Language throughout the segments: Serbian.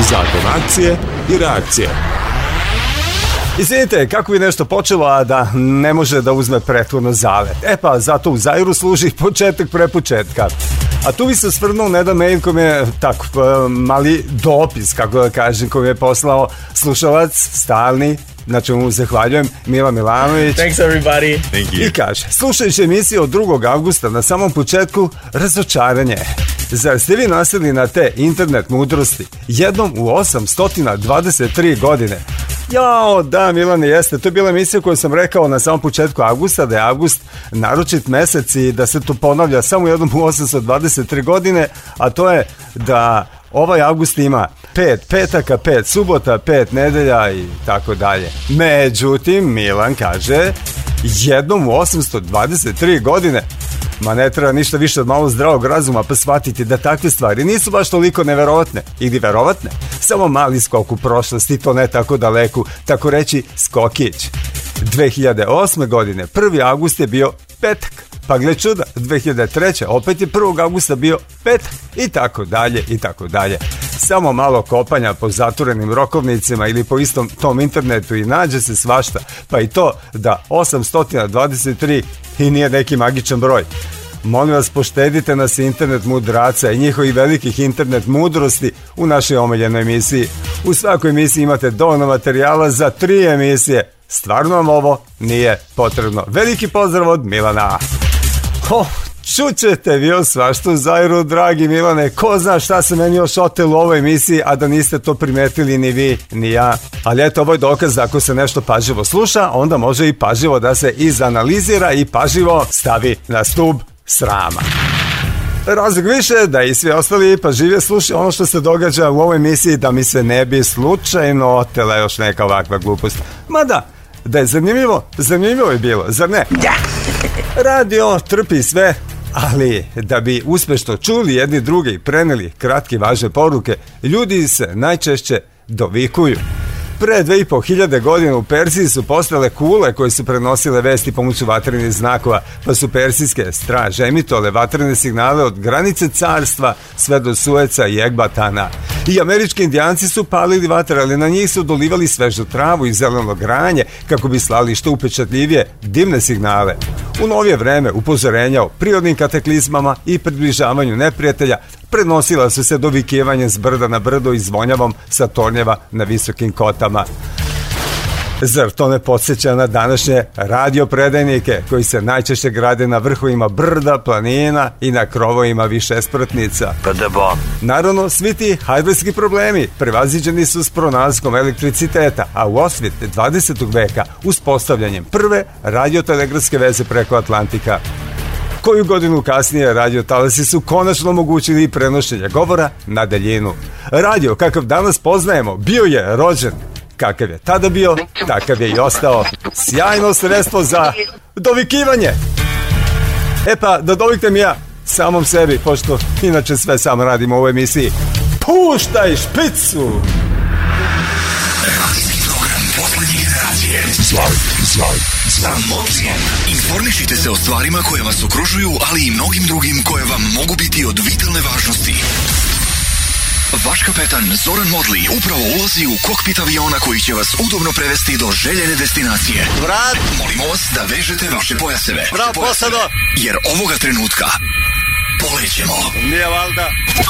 Zakon akcije i reakcije. Izvinite, kako bi nešto počelo, a da ne može da uzme prethodno zavet. Pa, zato u Zairu služi početak prepočetka. A tu bi se svrnuo na jedan mail koji je tako mali dopis, kako da kažem, koji je poslao slušalac stalni, na čemu mu zahvaljujem, Milan Milanović. Thanks everybody. Thank you. I kaže, slušajući emisiju od 2. avgusta na samom početku, razočaranje. Zar ste vi nasili na te internet mudrosti jednom u 823 godine? Jao, da, Milane, jeste. To je bila emisija koju sam rekao na samom početku avgusta, da je avgust naročit mesec i da se to ponavlja samo jednom u 823 godine, a to je da ovaj avgust ima 5 petaka, 5 subota, 5 nedelja i tako dalje. Međutim, Milan kaže, jednom u 823 godine. Ma ne treba ništa više od malo zdravog razuma pa shvatiti da takve stvari nisu baš toliko neverovatne ili verovatne. Samo mali skok u prošlosti, to ne tako daleku, tako reći skokić. 2008. godine 1. avgust je bio petak, pa gle čuda, 2003. opet je 1. avgusta bio petak i tako dalje i tako dalje. Samo malo kopanja po zatvorenim rokovnicima ili po istom tom internetu i nađe se svašta, pa i to da 823 i nije neki magičan broj. Molim vas, poštedite nas internet mudraca i njihovih velikih internet mudrosti u našoj omiljenoj emisiji. U svakoj emisiji imate dovoljno materijala za 3 emisije. Stvarno vam ovo nije potrebno. Veliki pozdrav od Milana. Čućete vi o svašta u Zairu, dragi Milane. Ko zna šta se meni još otelo u ovoj emisiji, a da niste to primetili ni vi, ni ja. Ali eto, ovo je dokaz da ako se nešto pažljivo sluša, onda može i pažljivo da se izanalizira i pažljivo stavi na stub srama. Razlog više da i svi ostali pažljivije slušaju ono što se događa u ovoj emisiji, da mi se ne bi slučajno otela još neka ovakva glupost. Mada, da je zanimljivo je bilo, zar ne? Radio trpi sve, ali da bi uspešno čuli jedni druge i preneli kratke važne poruke, ljudi se najčešće dovikuju. Pre 2500 godina u Persiji su postale kule koje su prenosile vesti pomoću vatrenih znakova, pa su persijske straže emitovale vatrene signale od granice carstva sve do Sueca i Ekbatana. I američki indijanci su palili vatre, ali na njih su dolivali svežu travu i zeleno granje kako bi slali što upečatljivije dimne signale. U novije vreme upozorenja o prirodnim kataklizmama i približavanju neprijatelja prenosila su se dovikivanjem s brda na brdo i zvonjavom sa tornjeva na visokim kotama. Zar to ne podsjeća na današnje radiopredajnike koji se najčešće grade na vrhovima brda, planina i na krovovima višespratnica? Naravno, svi ti hardverski problemi prevaziđeni su s pronalaskom elektriciteta, a u osvit 20. veka uspostavljanjem prve radiotelegrafske veze preko Atlantika. Koju godinu kasnije radiotalasi su konačno omogućili prenošenje govora na daljinu. Radio, kakav danas poznajemo, bio je rođen. Kakav je tada bio, takav je i ostao. Sjajno sredstvo za dovikivanje. Pa, da doviknem ja samom sebi, pošto inače sve sam radim u ovoj emisiji. Puštaj špicu! Radijski program poslednje generacije. Zajmocije. Informišite se o stvarima koje vas okružuju, ali i mnogim drugim koje vam mogu biti od vitalne važnosti. Vaš kapetan Zoran Modli upravo ulazi u kokpit aviona koji će vas udobno prevesti do željene destinacije. Vrat! Molimo vas da vežete vaše pojaseve. Bravo, posado! Jer ovoga trenutka polećemo. Nije valda.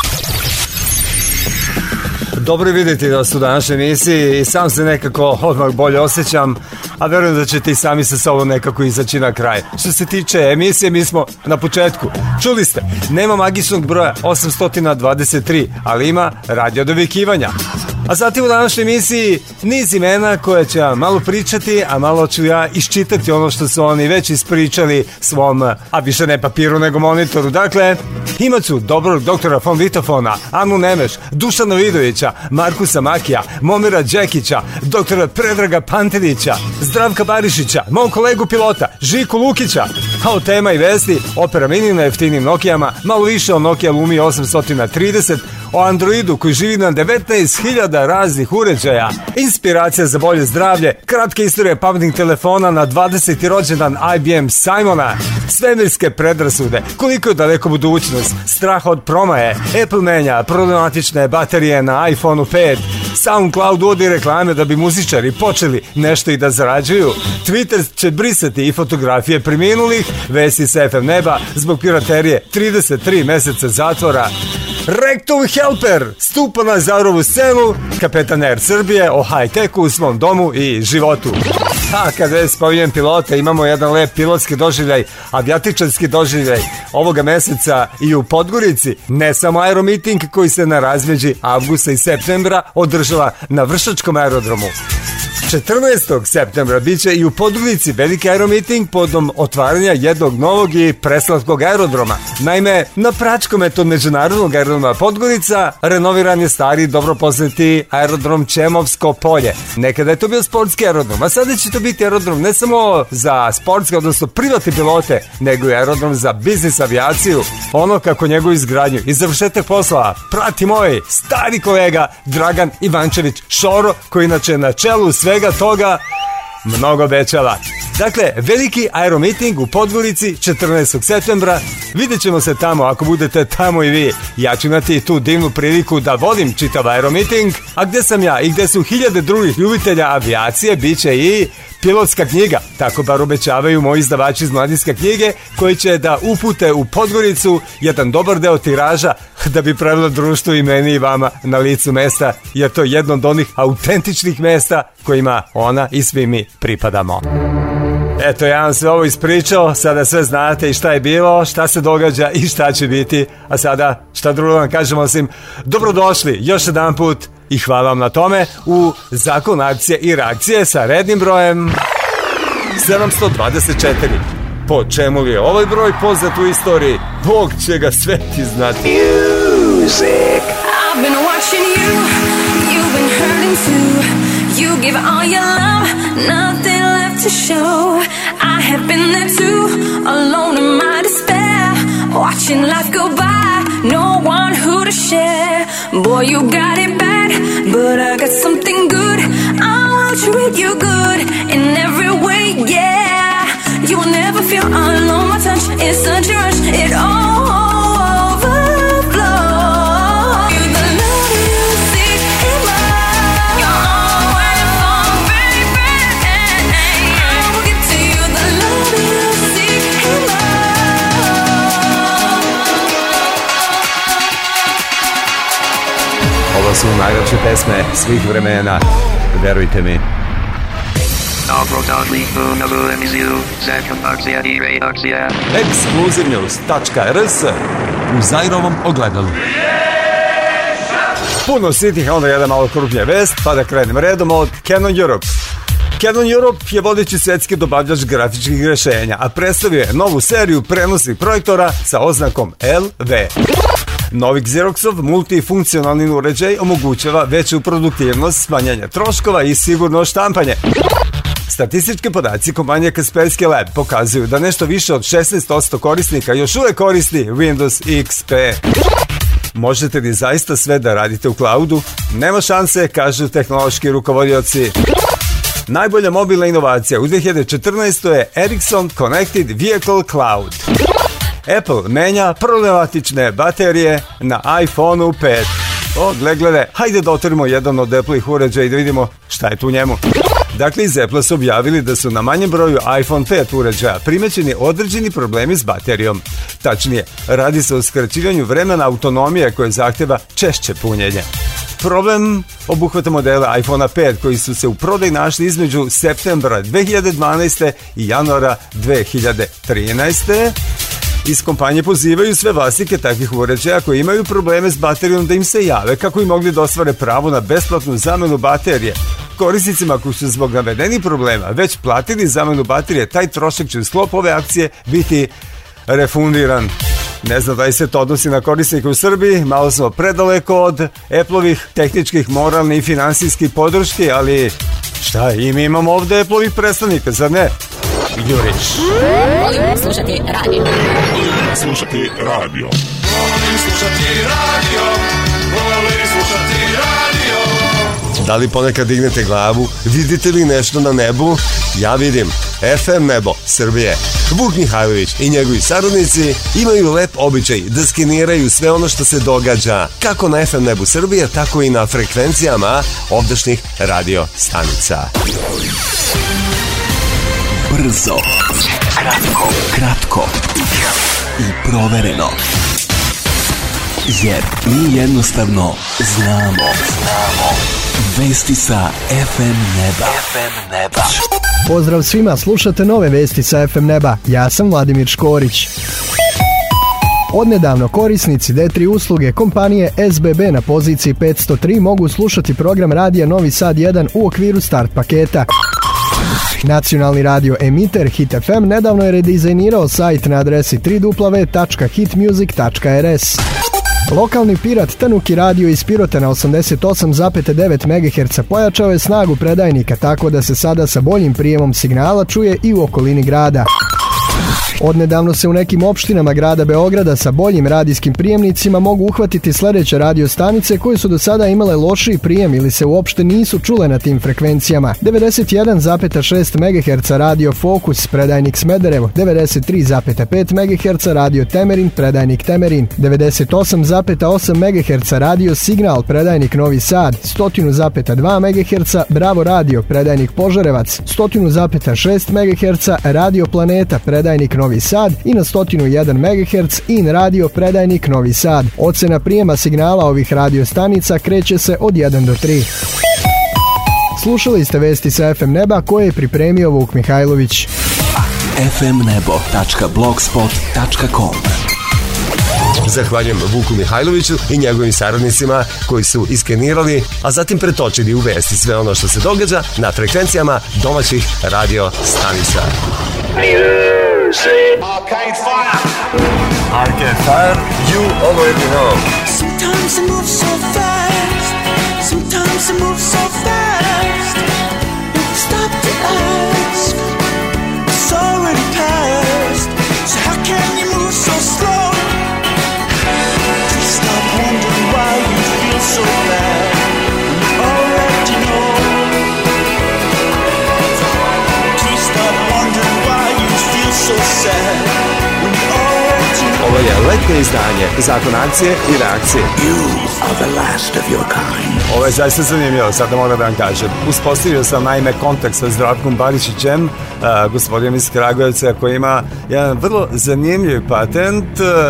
Dobro je vidjeti da su u današnjoj emisiji i sam se nekako odmah bolje osjećam, a verujem da ćete i sami sa sobom nekako izaći na kraj. Što se tiče emisije, mi smo na početku. Čuli ste, nema magičnog broja 823, ali ima radio dovikivanja. A zatim u današnjoj emisiji niz imena koje će vam malo pričati, a malo ću ja iščitati ono što su oni već ispričali svom, a više ne papiru nego monitoru. Dakle, imat ću dobrog doktora von Vitofona, Anu Nemeš, Dušana Vidovića, Markusa Makija, Momira Đekića, doktora Predraga Pantelića, Zdravka Barišića, mom kolegu pilota, Žiku Lukića, A od tema i vesti, Opera Mini na jeftinim Nokijama, malo više o Nokia Lumia 830, o Androidu koji živi na 19.000 raznih uređaja, inspiracija za bolje zdravlje, kratke istorije pametnih telefona na 20. rođendan IBM Simona, svemirske predrasude, koliko je daleko budućnost, strah od promaje, Apple menja problematične baterije na iPhone 5, SoundCloud uvodi reklame da bi muzičari počeli nešto i da zarađuju, Twitter će brisati i fotografije preminulih, vesti sa FM neba zbog piraterije, 33 meseca zatvora. Rectum Helper stupa na Zaurovu scenu, kapetan Air Srbije o high-techu u svom domu i životu. A kad već spominjem pilota, imamo jedan lep pilotski doživljaj, avijatičarski doživljaj ovoga meseca i u Podgorici, ne samo aeromiting koji se na razmeđi avgusta i septembra održava na Vršačkom aerodromu. 14. septembra biće i u Podgorici veliki aeromiting podom otvaranja jednog novog i preslatkog aerodroma. Naime, na pračkom od međunarodnog aerodroma Podgorica renoviran je stari dobro poznati aerodrom Čemovsko polje. Nekada je to bio sportski aerodrom, a sada će to biti aerodrom ne samo za sportske, odnosno privatne pilote, nego i aerodrom za biznis avijaciju. Ono kako njegovu izgradnju i završetak posla prati moj stari kolega Dragan Ivančević Šoro, koji inače na čelu svega toga mnogo obećava. Dakle, veliki aeromiting u Podgorici 14. septembra. Vidjet ćemo se tamo ako budete tamo i vi. Ja ću imati tu divnu priliku da vodim čitav aeromiting, a gde sam ja i gde su hiljade drugih ljubitelja avijacije, bit će i pilotska knjiga. Tako bar obećavaju moji izdavači iz Mladinske knjige, koji će da upute u Podgoricu jedan dobar deo tiraža da bi pravilo društvo i meni i vama na licu mesta, jer to je jedno od onih autentičnih mesta kojima ona i svi mi pripadamo. Eto, ja vam sve ovo ispričao, sada sve znate i šta je bilo, šta se događa i šta će biti, a sada šta drugo vam kažemo osim dobrodošli još jedan put i hvala vam na tome u Zakon akcije i reakcije sa rednim brojem 724. Po čemu li je ovaj broj poznat u istoriji? Bog će ga sve ti znati. Music. I've been watching you, you've been hurting too. You give all your love, nothing left to show. I have been there too, alone in my despair, watching life go by, no one who to share. Boy, you got it bad, but I got something good. I will treat you good in every way, yeah. You will never feel alone, my touch is such a rush, it all Ovo su najjače pesme svih vremena, verujte mi. Dobrodošli u emisiju Zakon akcija i reakcija. Exclusivenews.rs u Zairovom ogledalu. Puno sitih, onda jedan malo krupnija vest, pa da krenem redom od Canon Europe. Canon Europe je vodeći svetski dobavljač grafičkih rešenja, a predstavio je novu seriju prenosnih projektora sa oznakom LV. Novi Xeroxov multifunkcionalni uređaj omogućava veću produktivnost, smanjanje troškova i sigurno štampanje. Statistički podaci kompanije Kaspersky Lab pokazuju da nešto više od 16% korisnika još uvek koristi Windows XP. Možete li zaista sve da radite u cloudu? Nema šanse, kažu tehnološki rukovodioci. Najbolja mobilna inovacija u 2014. je Ericsson Connected Vehicle Cloud. Apple menja problematične baterije na iPhone-u 5. O, gledaj, hajde da otvorimo jedan od Apple-ih uređaja i da vidimo šta je tu njemu. Dakle, iz Apple su objavili da su na manjem broju iPhone 5 uređaja primećeni određeni problemi s baterijom. Tačnije, radi se o skraćivanju vremena autonomije koje zahteva češće punjenje. Problem obuhvata modela iPhone 5 koji su se u prodaj našli između septembra 2012. i januara 2013. Iz kompanije pozivaju sve vlasnike takvih uređaja koji imaju probleme s baterijom da im se jave kako bi mogli da ostvare pravo na besplatnu zamenu baterije. Korisnicima koji su zbog navedenih problema već platili zamenu baterije, taj trošak će u sklopu ove akcije biti refundiran. Ne znam da li se to odnosi na korisnike u Srbiji, malo smo predaleko od Apple-ovih tehničkih, moralnih i finansijskih podrški, ali šta, i mi imamo ovde Apple-ovih predstavnika, zar ne? Jurić. Volim slušati radio. Volim slušati radio. Volim slušati radio. Volim slušati radio. Da li ponekad dignete glavu? Vidite li nešto na nebu? Ja vidim. FM nebo Srbije. Vuk Mihajlović i njegovi saradnici imaju lep običaj da skeniraju sve ono što se događa kako na FM nebu Srbije, tako i na frekvencijama ovdašnjih radio stanica. Brzo, kratko i provereno. Jer mi jednostavno znamo. Vesti sa FM neba. Pozdrav svima, slušate nove vesti sa FM neba. Ja sam Vladimir Škorić. Odnedavno korisnici D3 usluge kompanije SBB na poziciji 503 mogu slušati program radija Novi Sad 1 u okviru start paketa. Nacionalni radio emiter Hit FM nedavno je redizajnirao sajt na adresi www.hitmusic.rs. Lokalni pirat Tanuki radio iz Pirota na 88,9 MHz pojačao je snagu predajnika tako da se sada sa boljim prijemom signala čuje i u okolini grada. Odnedavno se u nekim opštinama grada Beograda sa boljim radijskim prijemnicima mogu uhvatiti sledeće radio stanice koje su do sada imale lošiji prijem ili se uopšte nisu čule na tim frekvencijama. 91,6 MHz radio Fokus, predajnik Smederevo, 93,5 MHz radio Temerin, predajnik Temerin, 98,8 MHz radio Signal, predajnik Novi Sad, 100,2 MHz Bravo radio, predajnik Požarevac, 100,6 MHz radio Planeta, predajnik Novi Sad i na 101 MHz In radio, predajnik Novi Sad. Ocena prijema signala ovih radio stanica kreće se od 1 do 3. Slušali ste vesti sa FM neba koje je pripremio Vuk Mihajlović. fmnebo.blogspot.com. Zahvaljujem Vuku Mihajloviću i njegovim saradnicima koji su iskenirali, a zatim pretočili u vesti sve ono što se događa na frekvencijama domaćih radio stanica. Arcade Fire. Arcade Fire, you already know. Sometimes I move so fast. Sometimes I move so fast. Never stop to ask. It's already past. So how can you move so slow? Please stop wondering why you feel so bad. You already know. Please stop wondering why you feel so sad. Ovo je letnje izdanje Zakon akcije i reakcije. You are the last of your kind. Ovo je zaista zanimljivo, sad da moram da vam kažem. Uspostavio sam naime kontakt sa Zdravkom Barišićem, gospodinom iz Kragujevca, koji ima jedan vrlo zanimljiv patent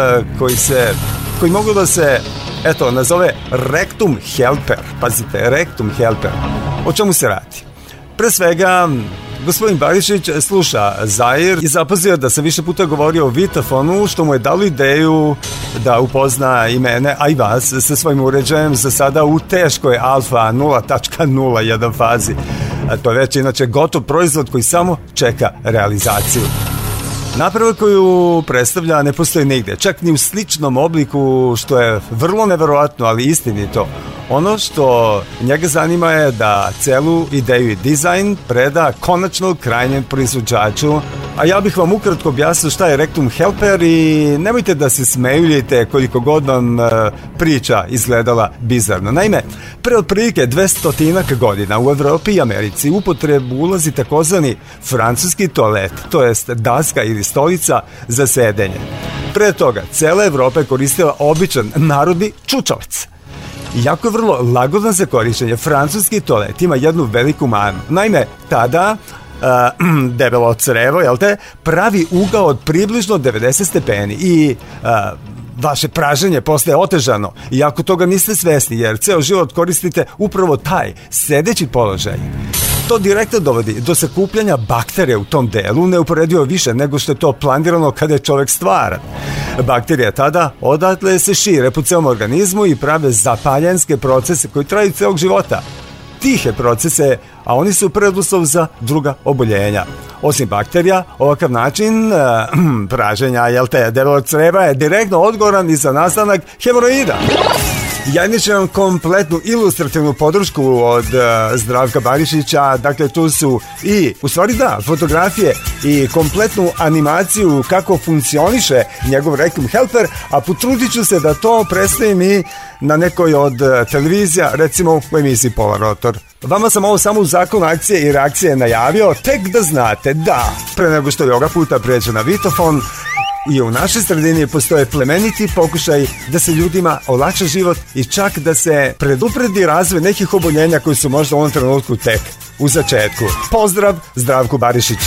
koji mogu da se, nazove Rectum Helper. Pazite, Rectum Helper. O čemu se radi? Pre svega, gospodin Barišić sluša Zair i zapazio da sam više puta govorio o Vitafonu, što mu je dalo ideju da upozna i mene, a i vas sa svojim uređajem za sada u teškoj alfa 0.01 fazi. To je već inače gotov proizvod koji samo čeka realizaciju. Naprava koju predstavlja ne postoji nigde, čak ni u sličnom obliku, što je vrlo neverovatno, ali istinito. Ono što njega zanima je da celu ideju i dizajn preda konačno krajnjem proizvođaču, a ja bih vam ukratko objasnio šta je Rectum Helper i nemojte da se smejuljite koliko god vam priča izgledala bizarno. Naime, pre otprilike 200 godina u Evropi i Americi u upotrebu ulazi takozvani francuski toalet, to jest daska ili stolica za sedenje. Pre toga, cela Evropa je koristila običan narodni čučavac. Iako je vrlo lagodan za korištenje, francuski toalet ima jednu veliku manu. Naime, tada debelo crevo, pravi ugao od približno 90 stepeni i vaše praženje postaje otežano, iako toga niste svesni, jer ceo život koristite upravo taj sedeći položaj. To direktno dovodi do sakupljanja bakterija u tom delu, neuporedivo više nego što je to planirano kada je čovek stvaran. Bakterije tada odatle se šire po celom organizmu i prave zapaljenske procese koji traju celog života. Tihe procese, a oni su preduslov za druga oboljenja. Osim bakterija, ovakav način praženja debelog creva je direktno odgovoran i za nastanak hemoroida. Ja inače imam kompletnu ilustrativnu podršku od Zdravka Barišića, dakle tu su i, u stvari da, fotografije i kompletnu animaciju kako funkcioniše njegov Vacuum Helper, a potrudit ću se da to predstavim i na nekoj od televizija, recimo u emisiji Polar Rotor. Vama sam ovo samo u zakonu akcije i reakcije najavio, tek da znate da pre nego što je ovoga puta pređe na Vitofon, i u našoj sredini postoje plemeniti pokušaj da se ljudima olakša život i čak da se predupredi razvoj nekih oboljenja koji su možda u ovom trenutku tek u začetku. Pozdrav Zdravku Barišiću.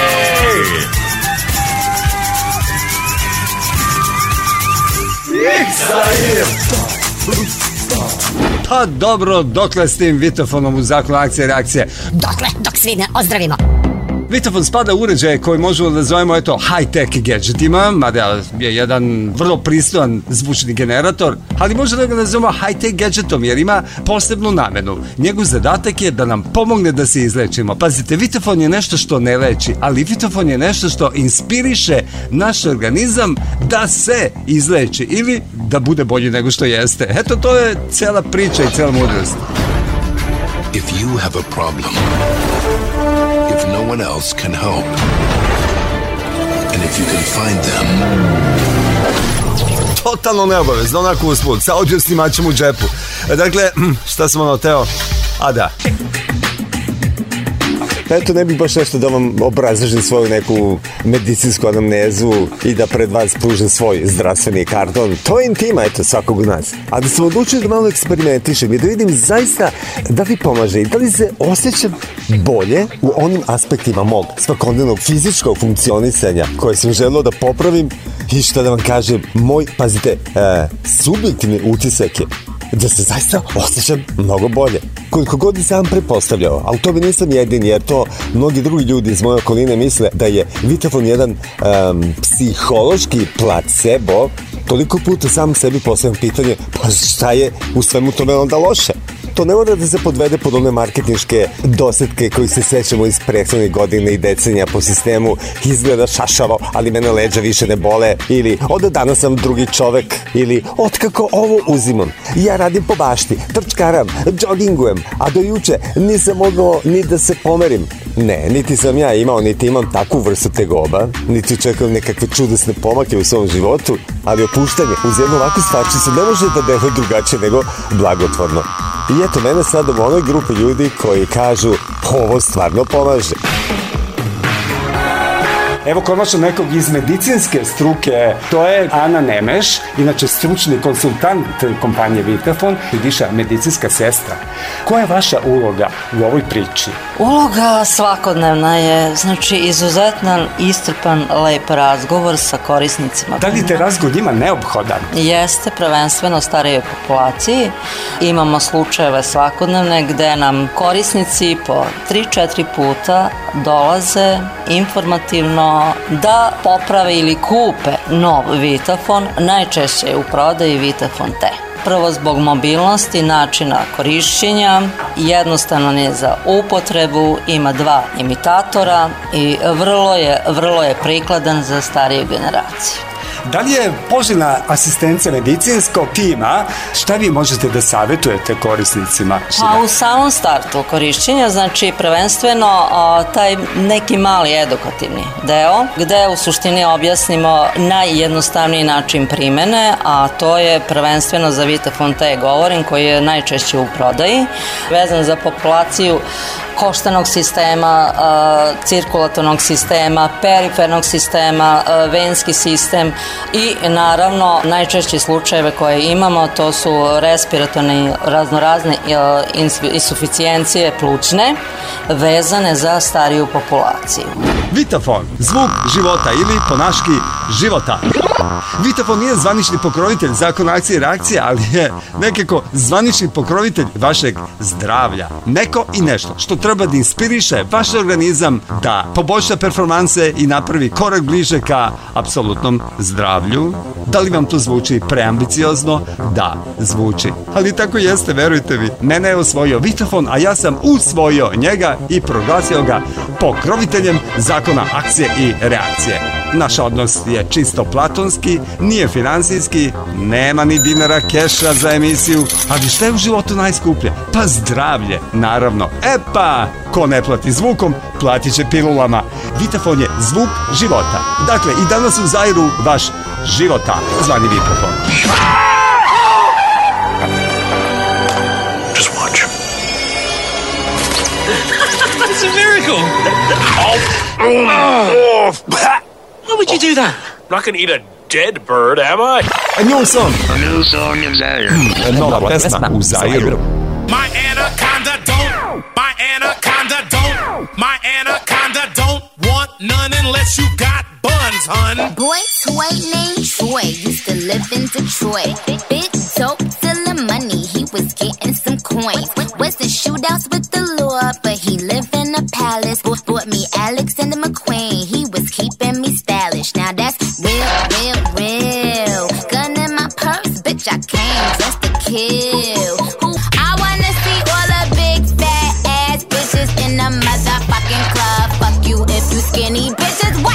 Pa dobro, dokle s tim Vitofonom u zakonu akcije i reakcije? Dokle, dok svi ne ozdravimo. Vitofon spada u uređaje koji možemo da zovemo high-tech gadgetima, mada je jedan vrlo pristojan zvučni generator, ali možemo da ga nazovemo high-tech gadgetom jer ima posebnu namenu. Njegov zadatak je da nam pomogne da se izlečimo. Pazite, Vitofon je nešto što ne leči, ali Vitofon je nešto što inspiriše naš organizam da se izleči ili da bude bolji nego što jeste. Eto, to je cela priča i cela mudrost. If you have a problem, if no one else can help, and if you can find them... Totalno neobavezno, onako usput, sa audio snimačem u džepu. Dakle, šta sam ono teo? A da. Eto, ne bih baš nešto da vam obrazložim svoju neku medicinsku anamnezu i da pred vas pružim svoj zdravstveni karton. To je intima, eto, svakog od nas. A da sam odlučio da malo eksperimentišem i da vidim zaista da vi pomaže i da li se osjećam bolje u onim aspektima mog svakodnevnog fizičkog funkcionisanja koje sam želeo da popravim i šta da vam kažem, moj, pazite, subjektivni utisak je da se zaista osjećam mnogo bolje. Koliko god i sam pretpostavljao, a u tome nisam jedin, jer to mnogi drugi ljudi iz moje okoline misle da je Vitofon jedan psihološki placebo. Toliko puta sam sebi postavljam pitanje, pa šta je u svemu tome onda loše? To ne mora da se podvede pod one marketinške dosetke koji se sećamo iz prethodnih godina i decenija po sistemu izgleda šašavo, ali mene leđa više ne bole, ili od danas sam drugi čovek, ili otkako ovo uzimam. Ja radim po bašti, trčkaram, džogingujem, a do juče nisam mogao ni da se pomerim. Ne, niti sam ja imao, niti imam takvu vrstu tegoba, niti čekam nekakve čudesne pomake u svom životu, ali opuštanje uz jednu ovakvu stvarčicu ne može da deluje drugačije nego blagotvorno. I eto mene sad u onoj grupi ljudi koji kažu ovo stvarno pomaže. Evo konačno nekog iz medicinske struke, to je Ana Nemeš, inače stručni konsultant kompanije Vitofon i viša medicinska sestra. Koja je vaša uloga u ovoj priči? Uloga svakodnevna je, znači izuzetan, iscrpan, lep razgovor sa korisnicima. Da li te razgovor ima neophodan? Jeste, prvenstveno starijoj populaciji. Imamo slučajeve svakodnevne gde nam korisnici po 3-4 puta dolaze informativno da poprave ili kupe nov Vitofon, najčešće je u prodaji Vitofon T. Prvo zbog mobilnosti, načina korišćenja, jednostavno je za upotrebu, ima 2 imitatora i vrlo je prikladan za stariju generaciju. Da li je poželjna asistencija medicinskog tima? Šta vi možete da savjetujete korisnicima? Pa u samom startu korišćenja, znači prvenstveno taj neki mali edukativni deo, gde u suštini objasnimo najjednostavniji način primene, a to je prvenstveno za Vitofon T govorim, koji je najčešće u prodaji, vezan za populaciju koštanog sistema, cirkulatornog sistema, perifernog sistema, venski sistem i naravno najčešći slučajeve koje imamo to su respiratorne raznorazne insuficijencije plućne vezane za stariju populaciju. Vitofon, zvuk života ili ponaški života. Vitofon nije zvanični pokrovitelj zakona akcije i reakcije, ali je nekako zvanični pokrovitelj vašeg zdravlja. Neko i nešto što treba da inspiriše vaš organizam da poboljša performanse i napravi korak bliže ka apsolutnom zdravlju. Da li vam to zvuči preambiciozno? Da, zvuči. Ali tako jeste, verujte mi. Mene je osvojio Vitofon, a ja sam usvojio njega i proglasio ga pokroviteljem zakona akcije i reakcije. Naš odnos je čisto platonski, nije finansijski, nema ni dinara keša za emisiju, ali šta je u životu najskuplje? Pa zdravlje, naravno. E pa, ko ne plati zvukom, platit će pilulama. Vitafon je zvuk života. Dakle, i danas u Zairu vaš života zvani Vitafon. Just watch. It's a miracle. Why would you do that? I'm not going to eat a dead bird, am I? A new song. A new song in Zaire. Nova pesma u Zairu. My anaconda don't want none unless you got buns, hun. Boy toy named Troy used to live in Detroit. Big dope selling money, he was getting some coins. Was in shootouts with the law, but he lived in a palace. Bought me Alexander McQueen, he was keeping me stylish. Now that's real. Gun in my purse, bitch, I came just to kill. I wanna see all the big fat ass bitches in the motherfucking club. Fuck you if you skinny bitches, what?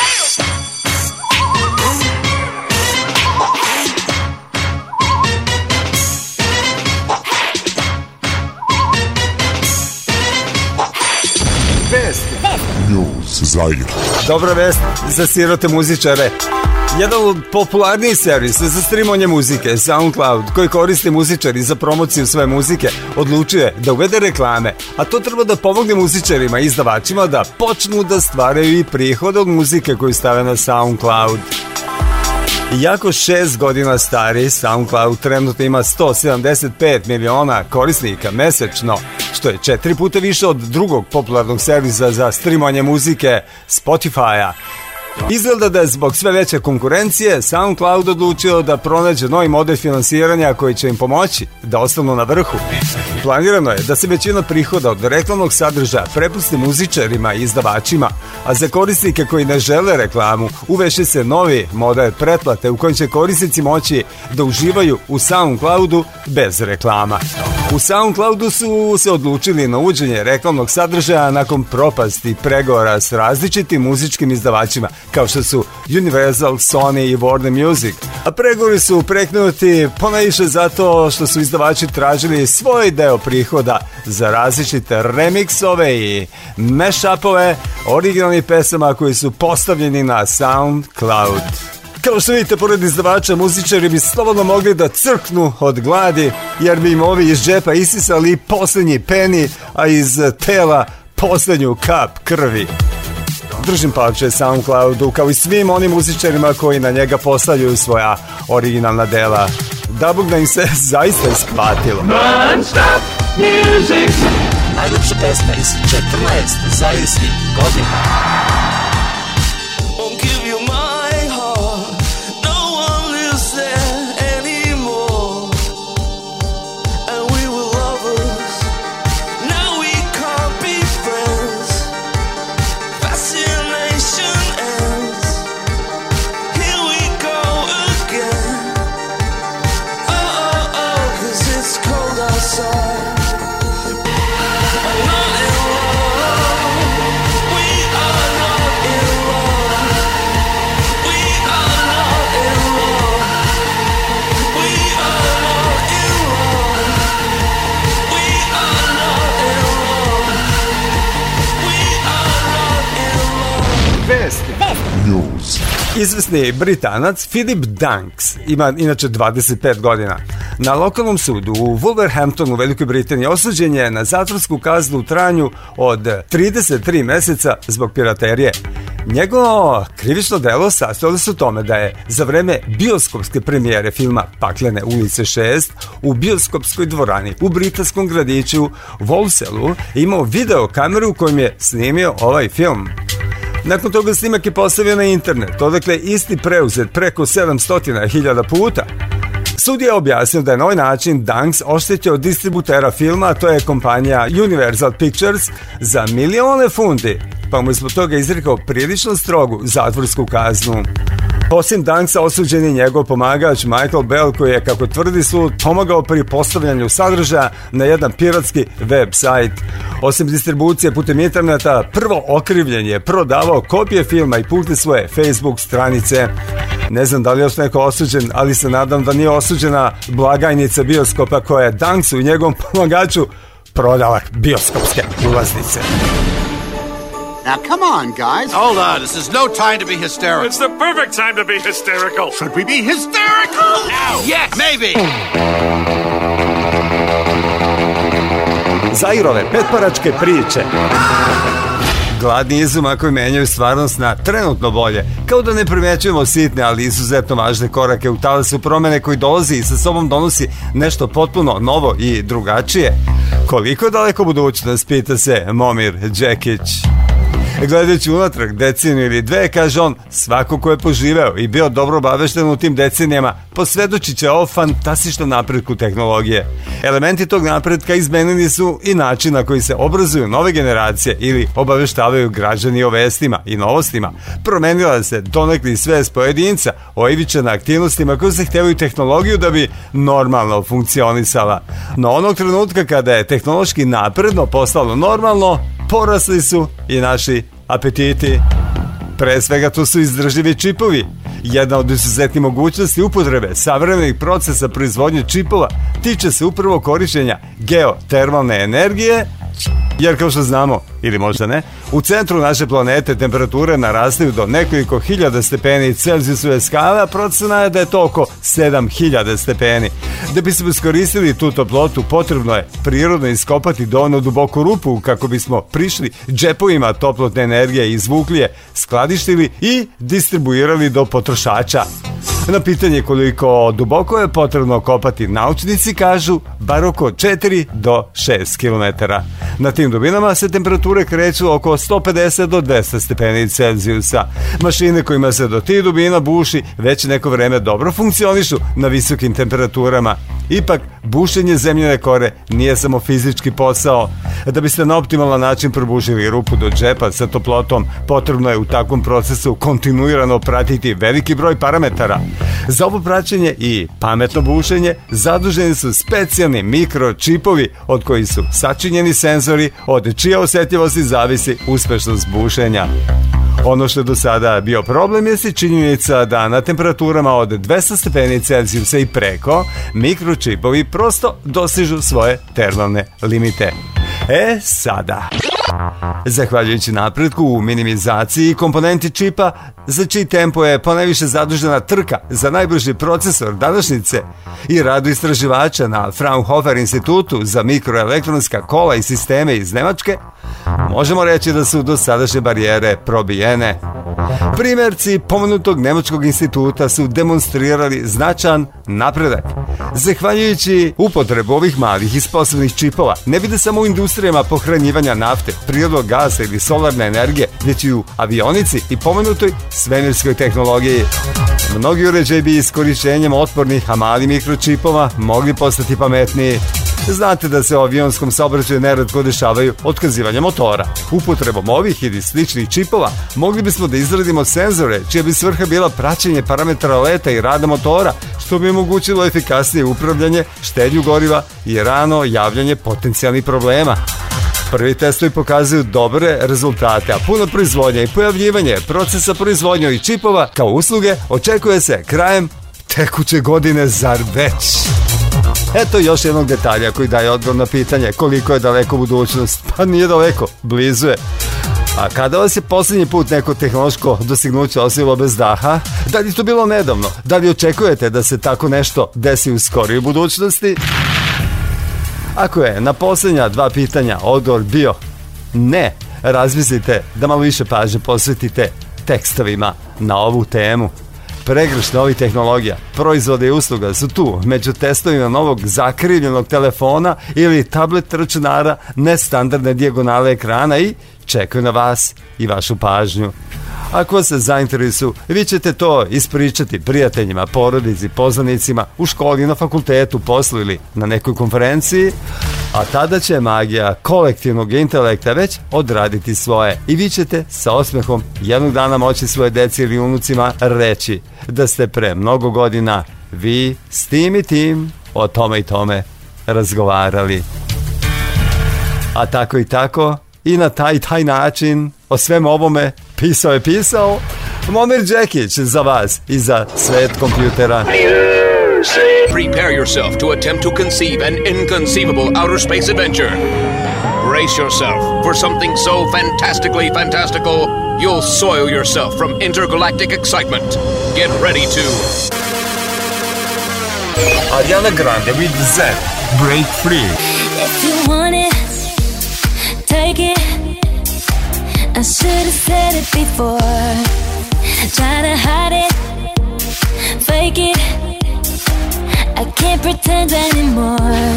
News Zaire. Dobra vest za sirote muzičare. Jedan od popularnijih servisa za streamovanje muzike, SoundCloud, koji koriste muzičari za promociju svoje muzike, odlučio je da uvede reklame, a to treba da pomogne muzičarima i izdavačima da počnu da stvaraju i prihod od muzike koju stave na SoundCloud. Iako 6 godina stari, SoundCloud trenutno ima 175 miliona korisnika mesečno, što je 4 puta više od drugog popularnog servisa za streamovanje muzike, Spotify-a. Izgleda da je zbog sve veće konkurencije SoundCloud odlučio da pronađe novi model finansiranja koji će im pomoći da ostanu na vrhu. Planirano je da se većina prihoda od reklamnog sadržaja prepusti muzičarima i izdavačima, a za korisnike koji ne žele reklamu uveše se novi model pretplate u kojem će korisnici moći da uživaju u SoundCloudu bez reklama. U SoundCloudu su se odlučili na uvođenje reklamnog sadržaja nakon propasti pregovora s različitim muzičkim izdavačima kao što su Universal, Sony i Warner Music. A pregovori su preknuti ponajviše zato što su izdavači tražili svoj deo prihoda za različite remixove i mashupove originalnih pesama koji su postavljeni na SoundCloud. Kao što vidite, pored izdavača, muzičari bi slobodno mogli da crknu od gladi, jer bi im ovi iz džepa isisali posljednji peni, a iz tela posljednju kap krvi. Držim palče SoundCloudu, kao i svim onim muzičarima koji na njega postavljaju svoja originalna dela. Da bog da im se zaista isplatilo. Non-stop music. Najlepša pesma iz 14 zavisnih godina. Izvesni Britanac Philip Danks ima inače 25 godina. Na lokalnom sudu u Wolverhamptonu u Velikoj Britaniji osuđen je na zatvorsku kaznu u trajanju od 33 meseca zbog piraterije. Njegovo krivično delo sastojalo se u tome da je za vreme bioskopske premijere filma Paklene ulice 6 u bioskopskoj dvorani u britanskom gradiću Walsallu imao video kameru u kojem je snimio ovaj film. Nakon toga snimak je postavio na internet, odakle isti preuzet preko 700.000 puta. Sud je objasnio da je na ovaj način Danks oštetio distributera filma, a to je kompanija Universal Pictures, za milione funti, pa mu je zbog toga izrekao prilično strogu zatvorsku kaznu. Osim Danksa osuđen je njegov pomagač Michael Bell, koji je, kako tvrdi sud, pomagao pri postavljanju sadržaja na jedan piratski web sajt. Osim distribucije putem interneta, prvo okrivljen je prodavao kopije filma i putem svoje Facebook stranice. Ne znam da li je još neko osuđen, ali se nadam da nije osuđena blagajnica bioskopa koja je Danksu i njegovom pomagaču prodala bioskopske ulaznice. Now, come on, guys. Hold on. This is no time to be hysterical. It's the perfect time to be hysterical. Should we be hysterical? Now, yes, maybe. Zairove petparačke priče. Gladni izuma koji menjaju stvarnost na trenutno bolje. Kao da ne primećujemo sitne, ali izuzetno važne korake u talasu promene koji dolazi i sa sobom donosi nešto potpuno novo i drugačije. Koliko daleko budućnost, pita se Momir Džekić. Gledajući unatrag deceniju ili dve, kaže on, svako ko je poživeo i bio dobro obavešten u tim decenijama posvjedočit će o fantastičnom napretku tehnologije. Elementi tog napretka izmenili su i način na koji se obrazuju nove generacije ili obaveštavaju građani o vestima i novostima. Promenila se donekli svest pojedinca o ivičena aktivnostima koje zahtevaju tehnologiju da bi normalno funkcionisala. No onog trenutka kada je tehnološki napredno postalo normalno, porasli su i naši apetiti. Pre svega tu su izdržljivi čipovi. Jedna od izuzetnih mogućnosti upotrebe savremenih procesa proizvodnje čipova tiče se upravo korišćenja geotermalne energije, jer kao što znamo, ili možda ne, u centru naše planete temperature narastaju do nekoliko hiljada stepeni Celzijusove skale, a procena je da je to oko 7000 stepeni. Da bismo iskoristili tu toplotu, potrebno je prirodno iskopati dovoljno duboku rupu kako bismo prišli džepovima toplotne energije, izvukli je, skladištili i distribuirali do potrošača. Na pitanje koliko duboko je potrebno kopati, naučnici kažu bar oko 4 do 6 km. Na tim dubinama se temperature kreću oko 150 do 200 stepeni Celzijusa. Mašine kojima se do tih dubina buši već neko vreme dobro funkcionišu na visokim temperaturama. Ipak, bušenje zemljene kore nije samo fizički posao. Da biste na optimalan način probušili rupu do džepa sa toplotom, potrebno je u takvom procesu kontinuirano pratiti veliki broj parametara. Za ovo praćenje i pametno bušenje zaduženi su specijalni mikročipovi od kojih su sačinjeni senzori, od čije osjetljivosti zavisi uspešnost bušenja. Ono što je do sada bio problem je činjenica da na temperaturama od 200 stepeni Celzijusa i preko mikročipovi prosto dostižu svoje termalne limite. Sada, zahvaljujući napretku u minimizaciji komponenti čipa, za čiji tempo je ponajviše zadužena trka za najbrži procesor današnjice i radu istraživača na Fraunhofer institutu za mikroelektronska kola i sisteme iz Nemačke, možemo reći da su dosadašnje barijere probijene. Primjerci pomenutog nemačkog instituta su demonstrirali značajan napredak. Zahvaljujući upotrebu ovih malih i sposobnih čipova, ne vide samo u industrijama pohranjivanja nafte, prirodnog gasa ili solarne energije, već i u avionici i pomenutoj svemirskoj tehnologiji. Mnogi uređaji bi iskorišćenjem otpornih, a malih mikročipova mogli postati pametniji. Znate da se u avionskom saobraćaju neretko dešavaju otkazivanja motora. Upotrebom ovih ili sličnih čipova mogli bismo da izradimo senzore čija bi svrha bila praćenje parametara leta i rada motora, što bi omogućilo efikasnije upravljanje, štednju goriva i rano javljanje potencijalnih problema. Prvi testovi pokazuju dobre rezultate, a puno proizvodnja i pojavljivanje procesa proizvodnje i čipova kao usluge očekuje se krajem tekuće godine, zar već? Eto još jednog detalja koji daje odgovor na pitanje koliko je daleko budućnost. Pa nije daleko, blizu je. A kada vas je posljednji put neko tehnološko dostignuće ostavilo bez daha? Da li je to bilo nedavno? Da li očekujete da se tako nešto desi u skorijoj budućnosti? Ako je na posljednja dva pitanja odgovor bio ne, razmislite da malo više pažnje posvetite tekstovima na ovu temu. Pregršt novih tehnologija, proizvoda i usluga su tu među testovima novog zakrivljenog telefona ili tablet računara nestandardne dijagonale ekrana i čekaju na vas i vašu pažnju. Ako se zainteresuju, vi ćete to ispričati prijateljima, porodici, poznanicima, u školi, na fakultetu, poslu ili na nekoj konferenciji, a tada će magija kolektivnog intelekta već odraditi svoje i vi ćete sa osmehom jednog dana moći svoje deci ili unucima reći da ste pre mnogo godina vi s tim i tim o tome i tome razgovarali. A tako i tako, i na taj način, o svem ovome pisao Momir Džekić za vas i za svet kompjutera. Prepare yourself to attempt to conceive an inconceivable outer space adventure. Brace yourself for something so fantastically fantastical, you'll soil yourself from intergalactic excitement. Get ready to... Ariana Grande with Z, Break Free. If you want it, take it. I should have said it before. Try to hide it, fake it. I can't pretend anymore.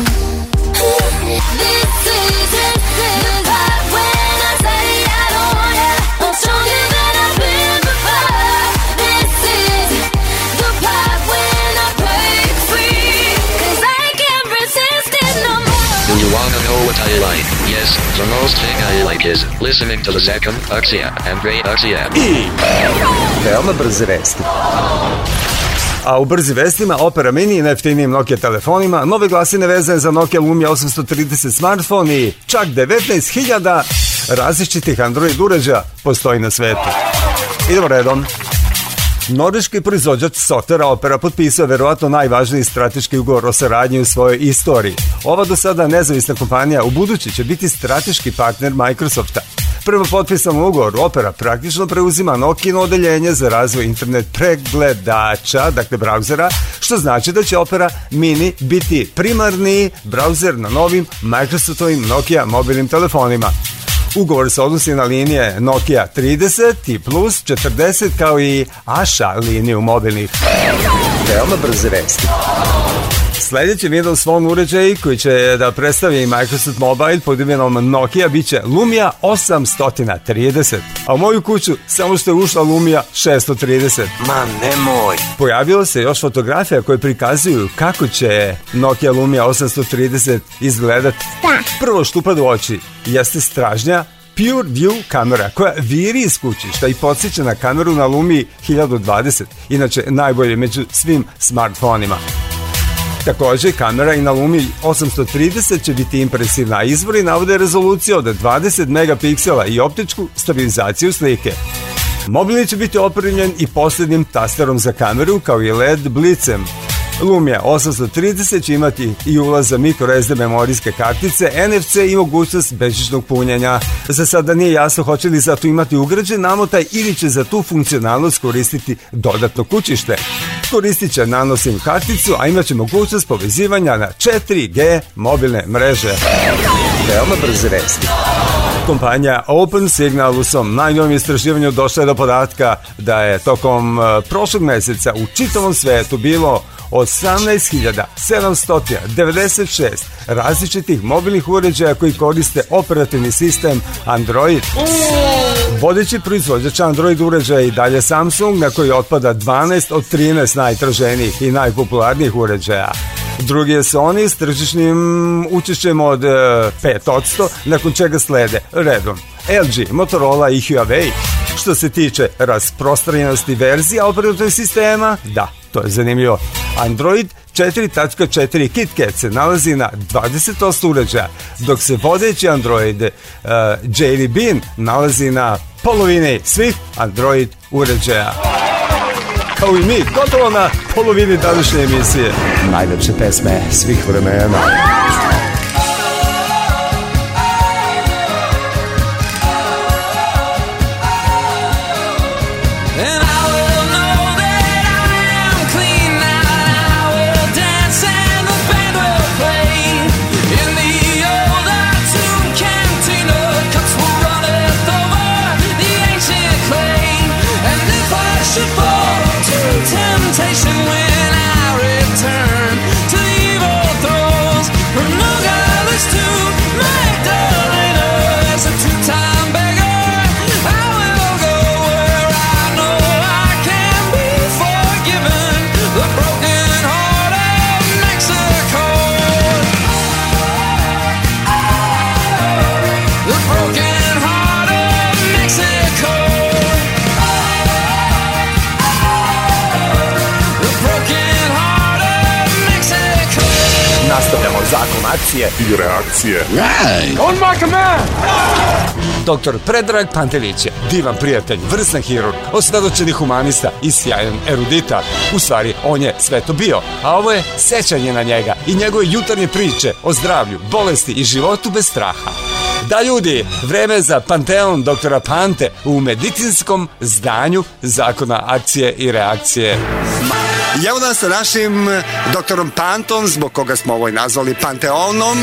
This is the part when I say I don't want it. I'm stronger than I've been before. This is the part when I break free. 'Cause I can't resist it no more. Do you wanna know what I like? Yes, the most thing I like is listening to the second Axia and Great Axia. Veoma brze vesti. A u brzim vestima Opera Mini i najjeftinijim Nokia telefonima, nove glasine vezane za Nokia Lumia 830 smartfon i čak 19.000 različitih Android uređaja postoji na svetu. Idemo redom. Norveški proizvođač softvera Opera potpisao je verovatno najvažniji strateški ugovor o saradnji u svojoj istoriji. Ova do sada nezavisna kompanija u budući će biti strateški partner Microsofta. Prvo potpisan ugovor Opera praktično preuzima Nokino odeljenje za razvoj internet pregledača, dakle brauzera, što znači da će Opera Mini biti primarni brauzer na novim Microsoftovim Nokia mobilnim telefonima. Ugovor se odnosi na linije Nokia 30 i Plus 40 kao i Asha liniju mobilnih. Veoma brze vesti. Sljedeći Windows Phone uređaj koji će da predstavi Microsoft Mobile pod imenom Nokia biće Lumia 830. A u moju kuću samo što je ušla Lumia 630. Ma nemoj. Pojavilo se još fotografija koje prikazuju kako će Nokia Lumia 830 izgledati. Prvo što upada u oči jeste stražnja Pure View kamera koja viri iz kućišta i podsjeća na kameru na Lumii 1020, inače najbolje među svim smartfonima. Također, kamera i na Lumii 830 će biti impresivna, a izvori navode rezoluciju od 20 megapiksela i optičku stabilizaciju slike. Mobilni će biti opremljen i posljednjim tasterom za kameru kao i LED blicem. Lumia 830 će imati i ulaz za microSD memorijske kartice, NFC i mogućnost bežičnog punjenja. Za sada nije jasno hoće li za to imati ugrađen namotaj ili će za tu funkcionalnost koristiti dodatno kućište. Koristit će nano SIM karticu, a imat će mogućnost povezivanja na 4G mobilne mreže. Veoma brze vesti. Kompanija OpenSignal u svom najnovijem istraživanju došla je do podatka da je tokom prošlog meseca u čitavom svetu bilo 18.796 različitih mobilnih uređaja koji koriste operativni sistem Android. Vodeći proizvođač Android uređaja i dalje Samsung, na koji otpada 12 od 13 najtraženijih i najpopularnijih uređaja. Drugi je Sony s tržišnim učešćem od 5%, nakon čega slede redom LG, Motorola i Huawei. Što se tiče rasprostranjenosti verzija operativnog sistema, da, to je zanimljivo. Android 4.4 KitKat se nalazi na 20% uređaja, dok se vodeći Android Jelly Bean nalazi na polovini svih Android uređaja. Kao i mi, gotovo na polovini današnje emisije. Najlepše pesme svih vremena. Temptation when I return to evil throes. akcije i reakcije. On my command! Doktor Predrag Pantelić je divan prijatelj, vrstan hirurg, osvedočeni humanista i sjajan erudita. U stvari, on je sve to bio, a ovo je sećanje na njega i njegove jutarnje priče o zdravlju, bolesti i životu bez straha. Da, ljudi, vreme je za Panteon doktora Pante u medicinskom zdanju Zakona akcije i reakcije. I evo nas sa našim doktorom Pantom, zbog koga smo ovo nazvali Panteonom.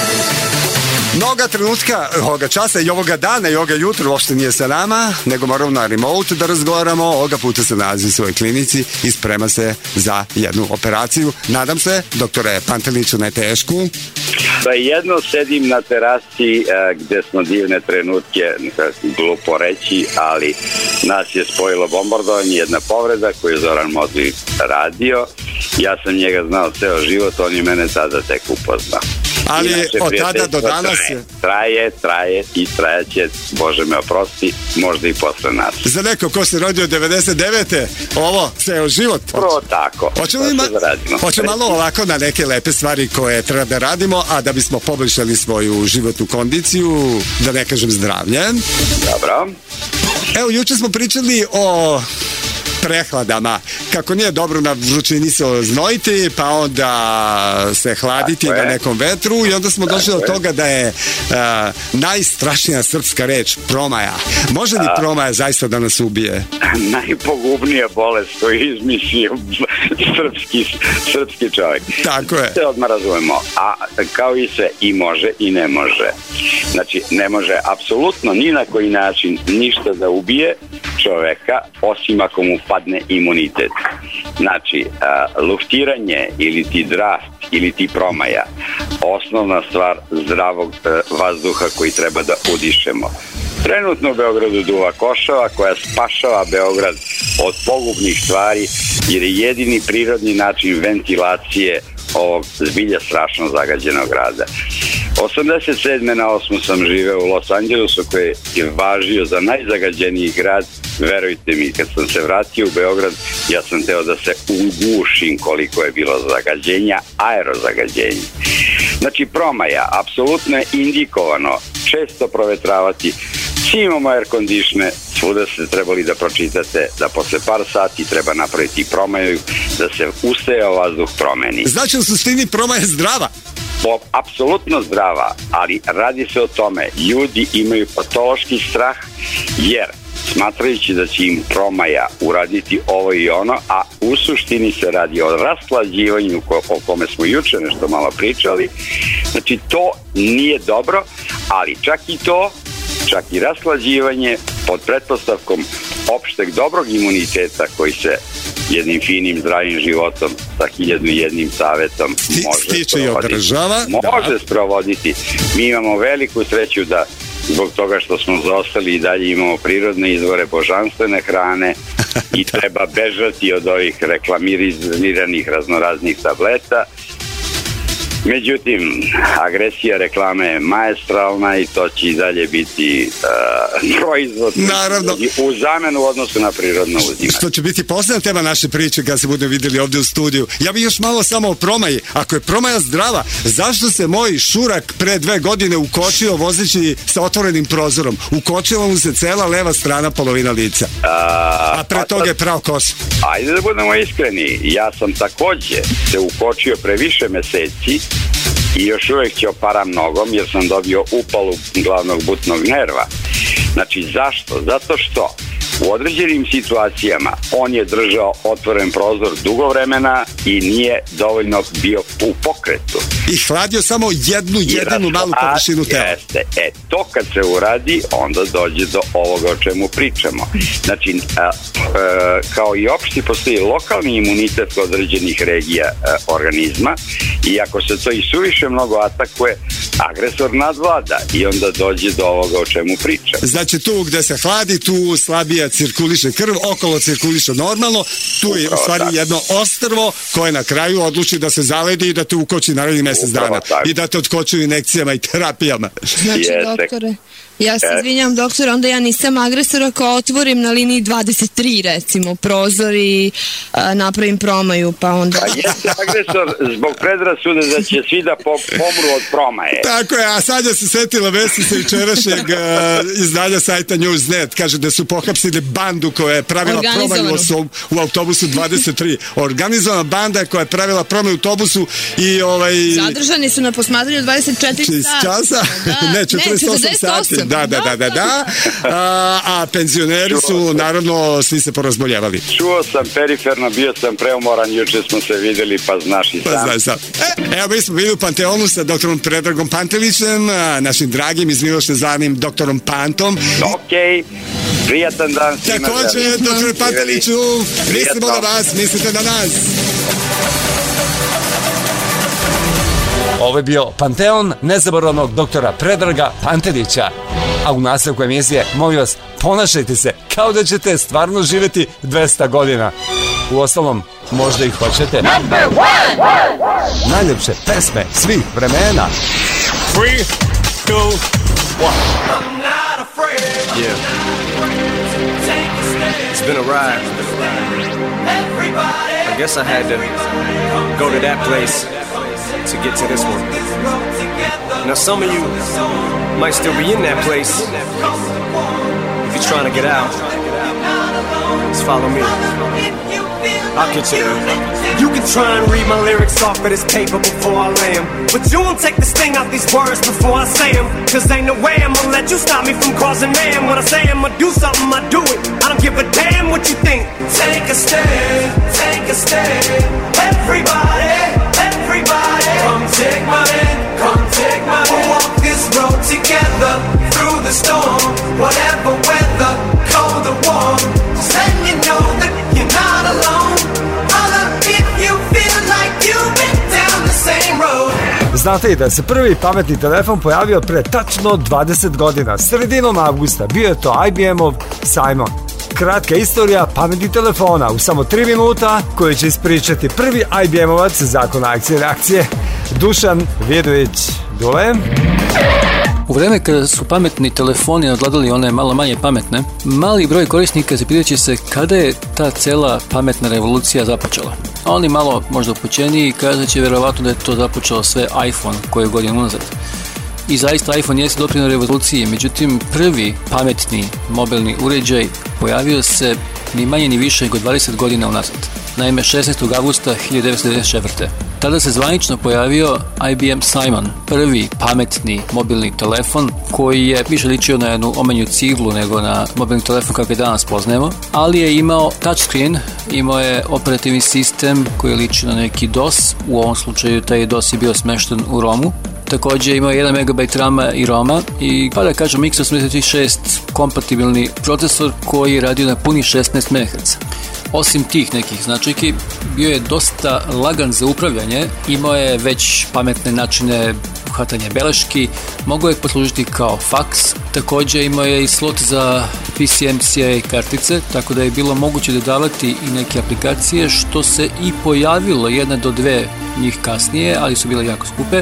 Mnoga trenutka ovoga časa i ovoga dana i ovoga jutra uopšte nije sa nama, nego moramo na remote da razgovaramo. Ovoga puta se nalazi u svojoj klinici i sprema se za jednu operaciju. Nadam se, doktore Panteliću, ne tešku. Pa jedno sedim na terasi gde smo divne trenutke, glupo reći, ali nas je spojilo bombardovanje, jedna povreda koju je Zoran Modli radio. Ja sam njega znao ceo život, on je mene tada tek upoznao. Ali inače, od tada do danas traje i trajaće, Bože me oprosti, možda i posle nas. Za neko ko se rodio 99. ovo ceo život. Prvo tako. Hoćemo malo ovako na neke lepe stvari koje treba da radimo, a da bismo poboljšali svoju životnu kondiciju, da ne kažem zdravlje. Dobro. Evo, juče smo pričali o prehladama, kako nije dobro na vrućini se oznojiti, pa onda se hladiti na nekom vetru, i onda smo došli do toga da je najstrašnija srpska reč promaja. Može li promaja zaista da nas ubije? Najpogubnija bolest koju izmislio srpski čovjek. Tako je. Se odmah razumemo. A kao i sve, i može i ne može. Znači, ne može apsolutno ni na koji način ništa da ubije čoveka, osim ako mu padne imunitet. Znači, luftiranje ili ti draft ili ti promaja, osnovna stvar zdravog vazduha koji treba da udišemo. Trenutno u Beogradu duva košava koja spašava Beograd od pogubnih stvari, jer je jedini prirodni način ventilacije ovog zbilja strašno zagađenog grada. 87. na 8. sam živeo u Los Angelesu, koji je važio za najzagađeniji grad. Verujte mi, kad sam se vratio u Beograd, ja sam teo da se ugušim koliko je bilo zagađenja, aerozagađenja. Znači, promaja, apsolutno je indikovano često provetravati. Svi imamo air conditione, svuda ste trebali da pročitate da posle par sati treba napraviti promaju, da se ustajao vazduh promeni. Znači, u suštini promaja je zdrava? Apsolutno zdrava, ali radi se o tome, ljudi imaju patološki strah, jer smatrajući da će im promaja uraditi ovo i ono, a u suštini se radi o raslađivanju o kome smo juče nešto malo pričali. Znači, to nije dobro, ali čak i to, čak i raslađivanje pod pretpostavkom opšteg dobrog imuniteta koji se jednim finim zdravim životom sa 1001 savetom može sprovoditi. Mi imamo veliku sreću da zbog toga što smo zaostali i dalje imamo prirodne izvore božanstvene hrane i treba bežati od ovih reklamiranih raznoraznih tableta. Međutim, agresija reklame je maestralna i to će i dalje biti proizvod u zamenu u odnosu na prirodno uzimanje. Što će biti poslednja tema naše priče kad se budemo vidjeli ovdje u studiju. Ja bih još malo samo o promaji. Ako je promaja zdrava, zašto se moj šurak pre 2 godine ukočio vozeći sa otvorenim prozorom? Ukočila mu se cela leva strana, polovina lica. A pre toga je prao kosu. Ajde da budemo iskreni. Ja sam takođe se ukočio pre više meseci i još uvek će oparam nogom jer sam dobio upalu glavnog butnog nerva. Znači, zašto? Zato što u određenim situacijama on je držao otvoren prozor dugo vremena i nije dovoljno bio u pokretu. I hladio samo jednu malu površinu tela. Jeste. To kad se uradi, onda dođe do ovoga o čemu pričamo. Znači, kao i opšti postoji lokalni imunitet kod određenih regija organizma i ako se to i suviše mnogo atakuje, agresor nadvlada i onda dođe do ovoga o čemu pričam. Znači, tu gde se hladi, tu slabije cirkuliše krv, okolo cirkuliše normalno, tu je u stvari jedno ostrvo koje na kraju odluči da se zaledi i da te ukoči narednih mjesec dana. I da te otkočuju injekcijama i terapijama. Znači, doktore, ja se izvinjam, doktore, onda ja nisam agresor ako otvorim na liniji 23, recimo, prozor i napravim promaju, pa onda... Pa jeste agresor zbog predrasude da će svi da pomru od promaje. Tako je, a sad je se setila vestica jučerašnjeg izdanja sajta Newsnet, kaže da su pohapsili bandu koja je pravila promaju u autobusu 23. Organizovana banda koja je pravila promaju u autobusu i zadržani su na posmatranju 24 časa. Ne, 48 sati. Da. A penzioneri su, naravno, svi se porazboljevali. Čuo sam periferno, bio sam preumoran, juče smo se videli, pa znaš i sam. Evo, mi smo bili u Panteonu sa doktorom Predragom Pantelićem, našim dragim iz Miloša zvanim doktorom Pantom. Okej, prijatan dan svima. Također, doktore Panteliću, mislimo na vas, mislite na nas. Ovo je bio Panteon nezaboravnog doktora Predraga Pantelića. A u nastavku emisije, molim vas, ponašajte se kao da ćete stvarno živjeti 200 godina. Uostalom, možda i hoćete. Najljepše pesme svih vremena. 3, 2, 1. Yeah. It's been a ride. I guess I had to go to that place to get to this one. Now some of you might still be in that place. If you're trying to get out, just follow me. I'll get you there. You can try and read my lyrics off of this paper before I lay 'em, but you won't take the sting out these words before I say 'em. Cause ain't no way I'm gonna let you stop me from causing man. When I say I'm gonna do something, I do it. I don't give a damn what you think. Take a stand, take a stand. Everybody, everybody, come take my hand, come take my hand. We'll walk this road together through the storm, whatever weather, cold or warm. Just letting you know that you're not alone. Znate i da se prvi pametni telefon pojavio pre tačno 20 godina, sredinom avgusta. Bio je to IBM-ov Simon. Kratka istorija pametnih telefona u samo 3 minuta koju će ispričati prvi IBM-ovac zakon akcije i reakcije, Dušan Vidović. Dule? U vreme kada su pametni telefoni nadvladali one malo manje pametne, mali broj korisnika zapitaće se kada je ta cela pametna revolucija započela. A oni malo možda upućeniji kazat će vjerovatno da je to započelo sve iPhone koju godinu unazad. I zaista iPhone jeste doprinio revoluciji, međutim prvi pametni mobilni uređaj pojavio se ni manje ni više nego 20 godina unazad. Naime, 16. avgusta 1994. Tada se zvanično pojavio IBM Simon, prvi pametni mobilni telefon koji je više ličio na jednu omenju ciglu nego na mobilni telefon kako je danas poznajemo, ali je imao touchscreen, imao je operativni sistem koji je ličio na neki DOS, u ovom slučaju taj DOS je bio smešten u ROM-u. Također imao 1 MB RAM-a i ROM-a i pa da kažem x86 kompatibilni procesor koji je radio na punih 16 MHz. Osim tih nekih značajki, bio je dosta lagan za upravljanje, imao je već pametne načine hvatanja beleški, mogao je poslužiti kao faks, također imao je i slot za PCMCIA kartice, tako da je bilo moguće dodavati i neke aplikacije, što se i pojavilo 1 do 2 njih kasnije, ali su bile jako skupe.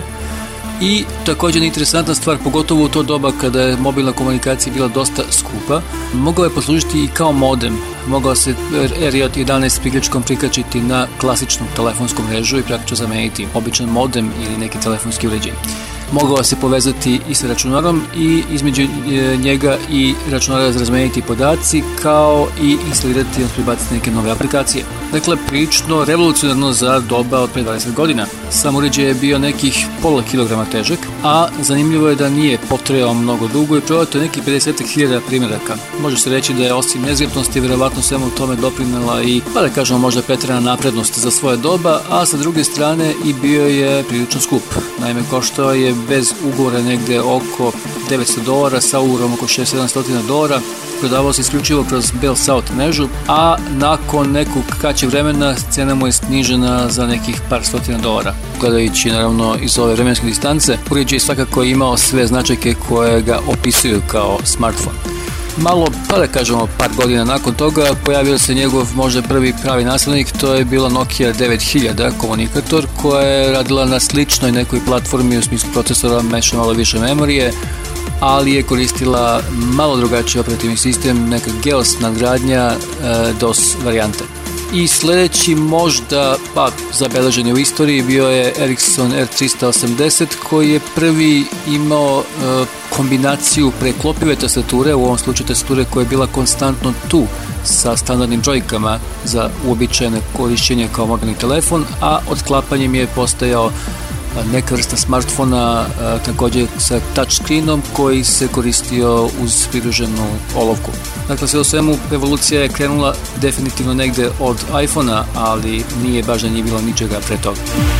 I također interesantna stvar, pogotovo u to doba kada je mobilna komunikacija bila dosta skupa, mogao je poslužiti i kao modem. Mogao se RJ11 priključkom prikačiti na klasičnu telefonsku mrežu i praktično zameniti običan modem ili neki telefonski uređaj. Mogao se povezati i sa računarom i između njega i računara razmeniti podaci, kao i instalirati i prebaciti neke nove aplikacije. Dakle, prilično revolucionarno za doba od pre 20 godina. Sam uređaj je bio nekih pola kilograma težak, a zanimljivo je da nije potrajao mnogo dugo i prodato je nekih 50.000 primjeraka. Može se reći da je osim nezgrapnosti vjerovatno svemu tome doprinela i, pa da kažemo, možda pretjerana naprednost za svoje doba, a sa druge strane i bio je prilično skup. Naime, koštao je bez ugovora negde oko $900, sa ugovorom oko $600-700, prodavao se isključivo kroz Bell South mrežu, a nakon nekog kraćeg vremena cena mu je snižena za nekih par $100. Gledajući naravno iz ove vremenske distance, uređaj svakako imao sve značajke koje ga opisuju kao smartphone. Malo, pa da kažemo, par godina nakon toga pojavio se njegov možda prvi pravi naslednik, to je bila Nokia 9000 komunikator koja je radila na sličnoj nekoj platformi u smislu procesora, meša malo više memorije, ali je koristila malo drugačiji operativni sistem, neka GEOS nadgradnja DOS varijante. I sledeći možda zabeležen je u istoriji bio je Ericsson R380 koji je prvi imao kombinaciju preklopive tastature, u ovom slučaju tastature koja je bila konstantno tu sa standardnim džojkama za uobičajeno korišćenje kao mobilni telefon, a odklapanjem je postajao neka vrsta smartfona također sa touchscreenom koji se koristio uz pridruženu olovku. Dakle, sve u svemu evolucija je krenula definitivno negde od iPhona, ali nije baš da nije bilo ničega pre toga.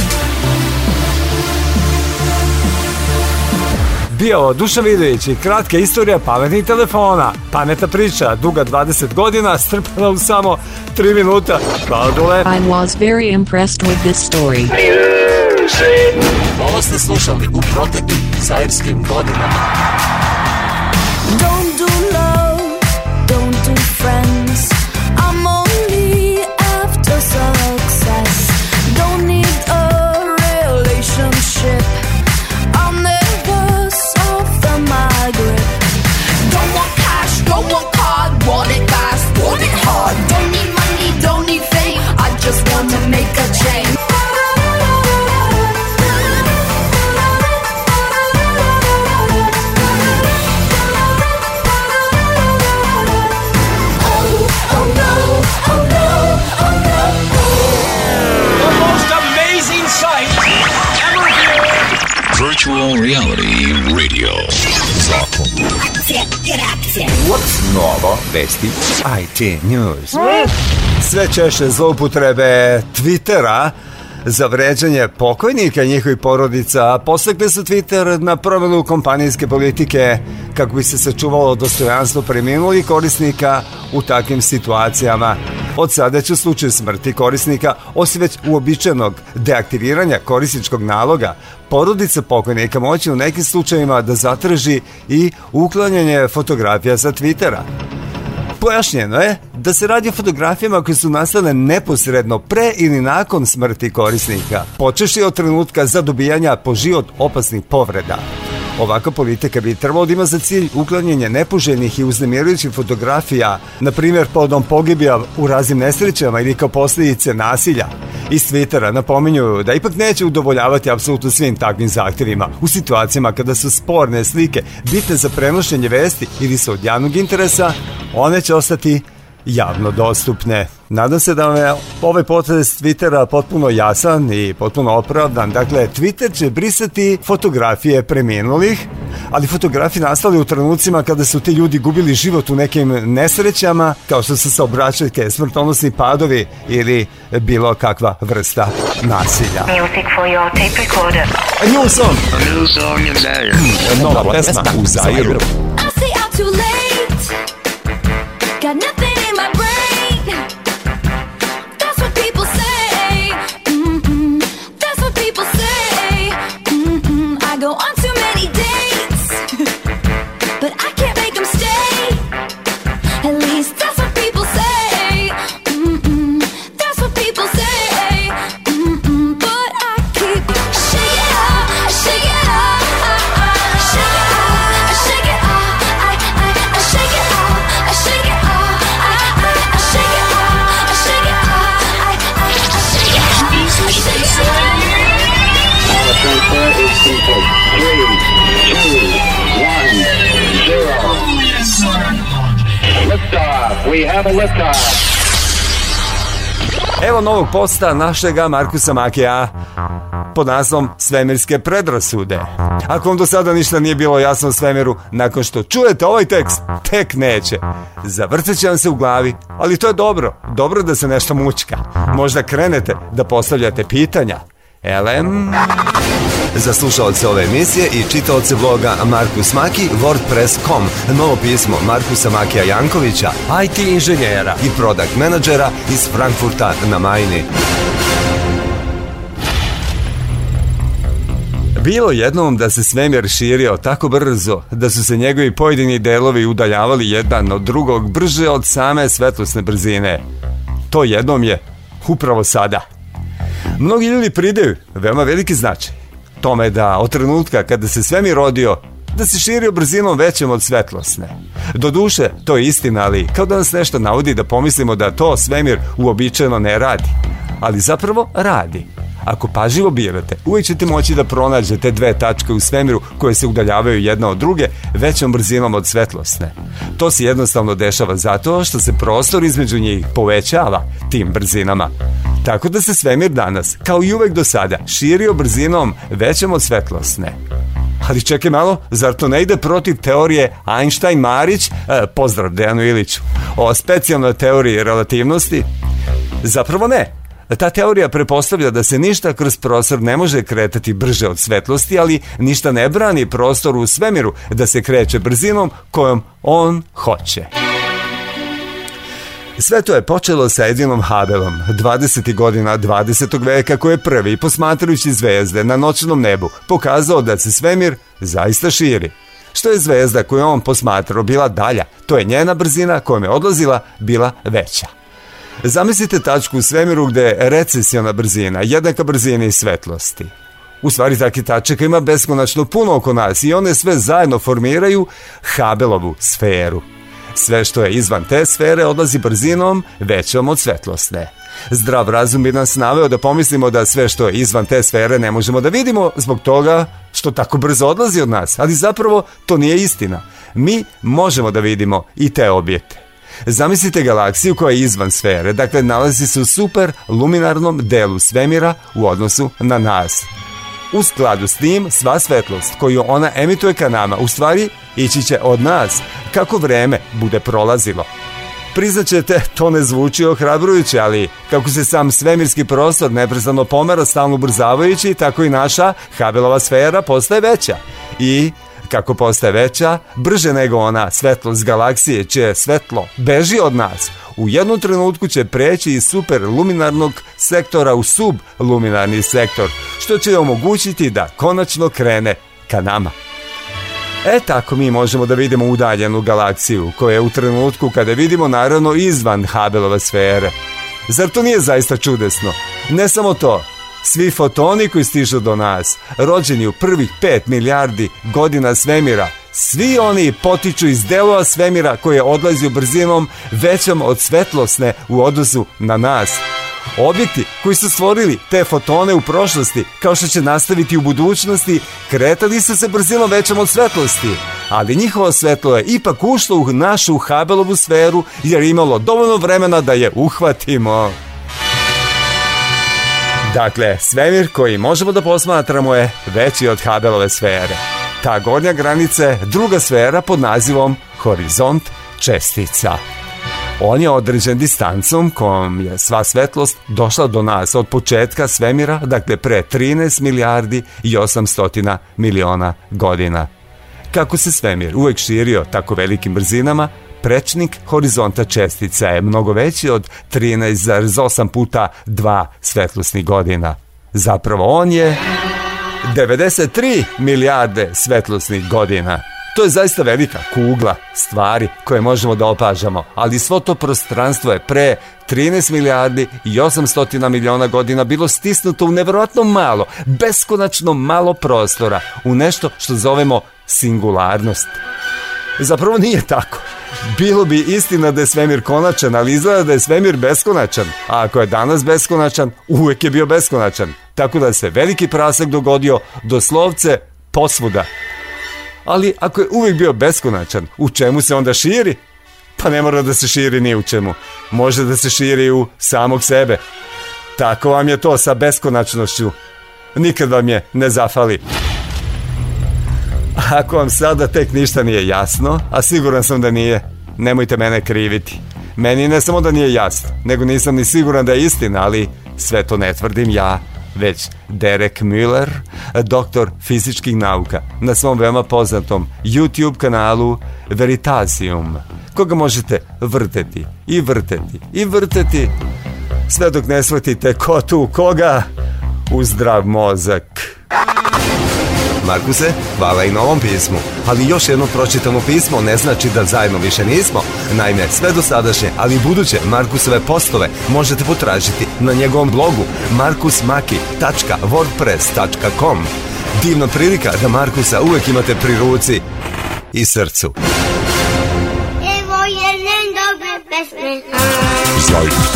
Bio Dušan Vidović i kratka istorija pametnih telefona. Pametna priča, duga 20 godina, strpana u samo 3 minuta. Hvala Dule. I was very impressed with this story. Ovo ste slušali u proteklim zajerskim godinama. Don't do love, don't do friends. I'm only after success. Don't need a relationship. I'll never soften my grip. Don't want cash, don't want card. Want it fast, want it hard. Don't need money, don't need fame. I just want to make a change. Virtual reality radio. Zakon. Akcija. What's novo? Vesti IT News. Sve češće zloupotrebe Twittera za vređanje pokojnika i njihovih porodica postakle su Twitter na promjenu kompanijske politike kako bi se sačuvalo dostojanstvo preminulih korisnika u takvim situacijama. Od sada će u slučaju smrti korisnika, osim već uobičajenog deaktiviranja korisničkog naloga, porodica pokojnika moći u nekim slučajima da zatraži i uklanjanje fotografija sa Twittera. Pojašnjeno je da se radi o fotografijama koje su nastale neposredno pre ili nakon smrti korisnika, počevši od trenutka zadobijanja po život opasnih povreda. Ovakva politika bi trebalo da ima za cilj uklanjanje nepoželjnih i uznemirujućih fotografija, na primjer povodom pogibija u raznim nesrećama ili kao posljedice nasilja. Iz Twittera napominju da ipak neće udovoljavati apsolutno svim takvim zahtjevima u situacijama kada su sporne slike bitne za prenošenje vesti ili su od javnog interesa, one će ostati javno dostupne. Nadam se da vam je ovaj potez Twittera potpuno jasan i potpuno opravdan. Dakle, Twitter će brisati fotografije preminulih, ali fotografije nastale u trenucima kada su ti ljudi gubili život u nekim nesrećama, kao što su saobraćajke, smrtonosni padovi ili bilo kakva vrsta nasilja. Music for your tape recorder. A new song. A new song in Zaire. Nova pesma u Zairu. I stay out too late. Got nothing in my brain. That's what people say. That's what people say. I go on too many dates, but I can't make them stay. At least that's what people say. That's what people say. But I keep shake it up, shake it up, shake it up, shake it up. I shake it up, I shake it up. Transfer is complete. 3, 2, 1, 0. Liftoff. We have a liftoff. Evo novog posta našega Markusa Makija pod naslovom Svemirske predrasude. Ako vam do sada ništa nije bilo jasno o svemiru, nakon što čujete ovaj tekst, tek neće. Zavrcat će vam se u glavi, ali to je dobro. Dobro da se nešto mučka. Možda krenete da postavljate pitanja. LM. Za slušalce ove emisije i čitaoce bloga Markus Maki, WordPress.com, novo pismo Markusa Makija Jankovića, IT inženjera i product menadžera iz Frankfurta na Majni. Bilo jednom da se svemir širio tako brzo da su se njegovi pojedini delovi udaljavali jedan od drugog brže od same svetlosne brzine. To jednom je upravo sada. Mnogi ljudi pridaju veoma veliki značaj tome da od trenutka kada se svemir rodio, da se širio brzinom većom od svetlosne. Doduše, to je istina, ali kao da nas nešto navodi da pomislimo da to svemir uobičajeno ne radi. Ali zapravo radi. Ako pažljivo birate, uvijek ćete moći da pronađete dve tačke u svemiru koje se udaljavaju jedna od druge većom brzinom od svetlosne. To se jednostavno dešava zato što se prostor između njih povećava tim brzinama. Tako da se svemir danas, kao i uvek do sada, širio brzinom većom od svetlosne. Ali čekaj malo, zar to ne ide protiv teorije Einstein-Marić, pozdrav Dejanu Iliću, o specijalnoj teoriji relativnosti? Zapravo ne. Ta teorija pretpostavlja da se ništa kroz prostor ne može kretati brže od svetlosti, ali ništa ne brani prostoru u svemiru da se kreće brzinom kojom on hoće. Sve to je počelo sa Edvinom Hubbleom, 20. godina 20. veka, koji je prvi, posmatrajući zvezde na noćnom nebu, pokazao da se svemir zaista širi. Što je zvezda koju on posmatrao bila dalja, to je njena brzina kojom je odlazila bila veća. Zamislite tačku u svemiru gde je recesiona brzina jednaka brzini svetlosti. U stvari takih tačaka ima beskonačno puno oko nas i one sve zajedno formiraju Hubbleovu sferu. Sve što je izvan te sfere odlazi brzinom većom od svetlosne. Zdrav razum bi nas naveo da pomislimo da sve što je izvan te sfere ne možemo da vidimo zbog toga što tako brzo odlazi od nas, ali zapravo to nije istina. Mi možemo da vidimo i te objekte. Zamislite galaksiju koja je izvan sfere, dakle nalazi se u super luminarnom delu svemira u odnosu na nas. U skladu s tim, sva svetlost koju ona emituje ka nama, u stvari ići će od nas kako vreme bude prolazilo. Priznaćete, to ne zvuči ohrabrujuće, ali kako se sam svemirski prostor neprestano pomera stalno ubrzavajući, tako i naša Hubbleova sfera postaje veća. I kako postaje veća, brže nego ona svetlost galaksije čije svetlo beži od nas, u jednom trenutku će preći iz superluminarnog sektora u subluminarni sektor, što će omogućiti da konačno krene ka nama. Tako mi možemo da vidimo udaljenu galaksiju, koja je u trenutku kada vidimo naravno izvan Hubbleove sfere. Zar to nije zaista čudesno? Ne samo to, svi fotoni koji stižu do nas, rođeni u prvih 5 milijardi godina svemira, svi oni potiču iz delova svemira koje odlazi brzinom većom od svetlosne u odnosu na nas. Objekti koji su stvorili te fotone u prošlosti, kao što će nastaviti u budućnosti, kretali su se brzinom većom od svetlosti, ali njihovo svetlo je ipak ušlo u našu Hubbleovu sferu jer je imalo dovoljno vremena da je uhvatimo. Dakle, svemir koji možemo da posmatramo je veći od Hubbleove sfere. Ta gornja granica je druga sfera pod nazivom horizont čestica. On je određen distancom kojom je sva svetlost došla do nas od početka svemira, dakle pre 13 milijardi i 800 miliona godina. Kako se svemir uvek širio tako velikim brzinama, prečnik horizonta čestica je mnogo veći od 13,8 puta 2 svetlosnih godina. Zapravo on je 93 milijarde svetlosnih godina. To je zaista velika kugla stvari koje možemo da opažamo, ali svo to prostranstvo je pre 13 milijardi i 800 miliona godina bilo stisnuto u nevjerojatno malo, beskonačno malo prostora, u nešto što zovemo singularnost. Zapravo nije tako. Bilo bi istina da je svemir konačan, ali izgleda da je svemir beskonačan. A ako je danas beskonačan, uvek je bio beskonačan. Tako da se veliki prasak dogodio doslovce posvuda. Ali ako je uvijek bio beskonačan, u čemu se onda širi? Pa ne mora da se širi ni u čemu. Može da se širi u samog sebe. Tako vam je to sa beskonačnošću. Nikad vam je ne zafali. Ako vam sada tek ništa nije jasno, a siguran sam da nije, nemojte mene kriviti. Meni ne samo da nije jasno, nego nisam ni siguran da je istina, ali sve to ne tvrdim ja, već Derek Müller, doktor fizičkih nauka, na svom veoma poznatom YouTube kanalu Veritasium, koga možete vrteti i vrteti i vrteti, sve dok ne shvatite ko tu koga u zdrav mozak. Markuse, hvala i na ovom pismu. Ali još jedno pročitano pismo ne znači da zajedno više nismo. Naime, sve dosadašnje, ali i buduće Markusove postove možete potražiti na njegovom blogu markusmaki.wordpress.com. Divna prilika da Markusa uvek imate pri ruci i srcu. Evo jedne dobre pesme. Zajko.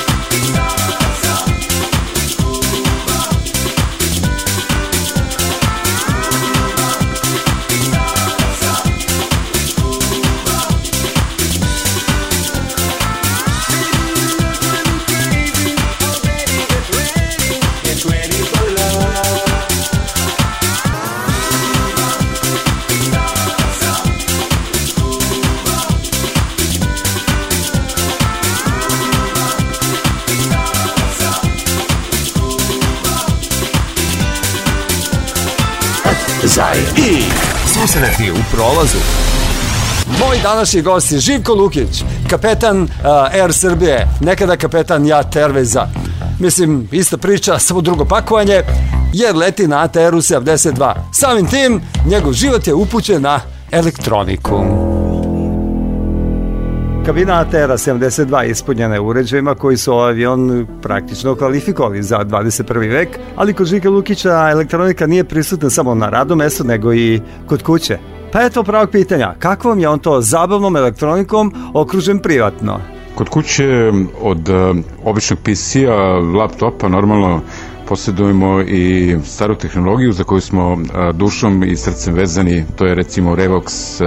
I susreti u prolazu. Moj današnji gost je Živko Lukić, kapetan Air Srbije, nekada kapetan JAT Airwaysa. Mislim, ista priča, samo drugo pakovanje, jer leti na ATR-u 72. Samim tim, njegov život je upućen na elektroniku. Kabina ATR-a 72 ispunjena je uređajima koji su avion praktično kvalifikovali za 21. vek, ali kod Žika Lukića elektronika nije prisutna samo na radnom mestu, nego i kod kuće. Pa eto pravog pitanja, kakvom je on to zabavnom elektronikom okružen privatno? Kod kuće od običnog PC-a, laptopa, normalno posjedujemo i staru tehnologiju za koju smo dušom i srcem vezani. To je recimo Revox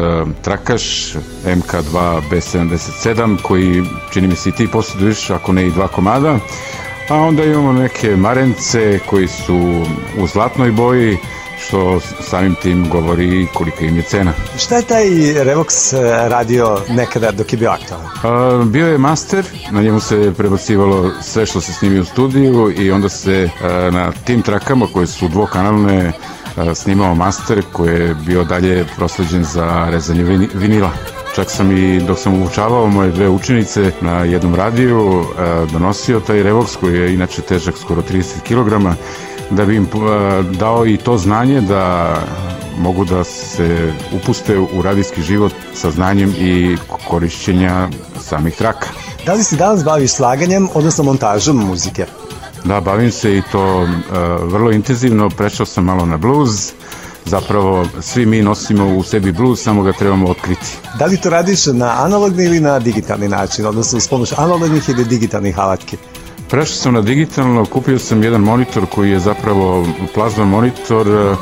trakaš MK2 B77 koji čini mi se i ti posjeduješ, ako ne i 2 komada. A onda imamo neke marence koji su u zlatnoj boji, što samim tim govori kolika im je cena. Šta je taj Revox radio nekada dok je bio aktualan? Bio je master, na njemu se prebacivalo sve što se snimi u studiju i onda se na tim trakama koje su dvokanalne snimao master koji je bio dalje prosleđen za rezanje vinila. Čak sam i dok sam obučavao moje 2 učenice na jednom radiju donosio taj Revox koji je inače težak skoro 30 kg, da bi im dao i to znanje da mogu da se upuste u radijski život sa znanjem i korišćenja samih traka. Da li se danas baviš slaganjem, odnosno montažom muzike? Da, bavim se i to vrlo intenzivno, prešao sam malo na blues. Zapravo svi mi nosimo u sebi blues, samo ga trebamo otkriti. Da li to radiš na analogni ili na digitalni način, odnosno uz pomoć analognih ili digitalnih alatki? Prešao sam na digitalno, kupio sam jedan monitor koji je zapravo plazma monitor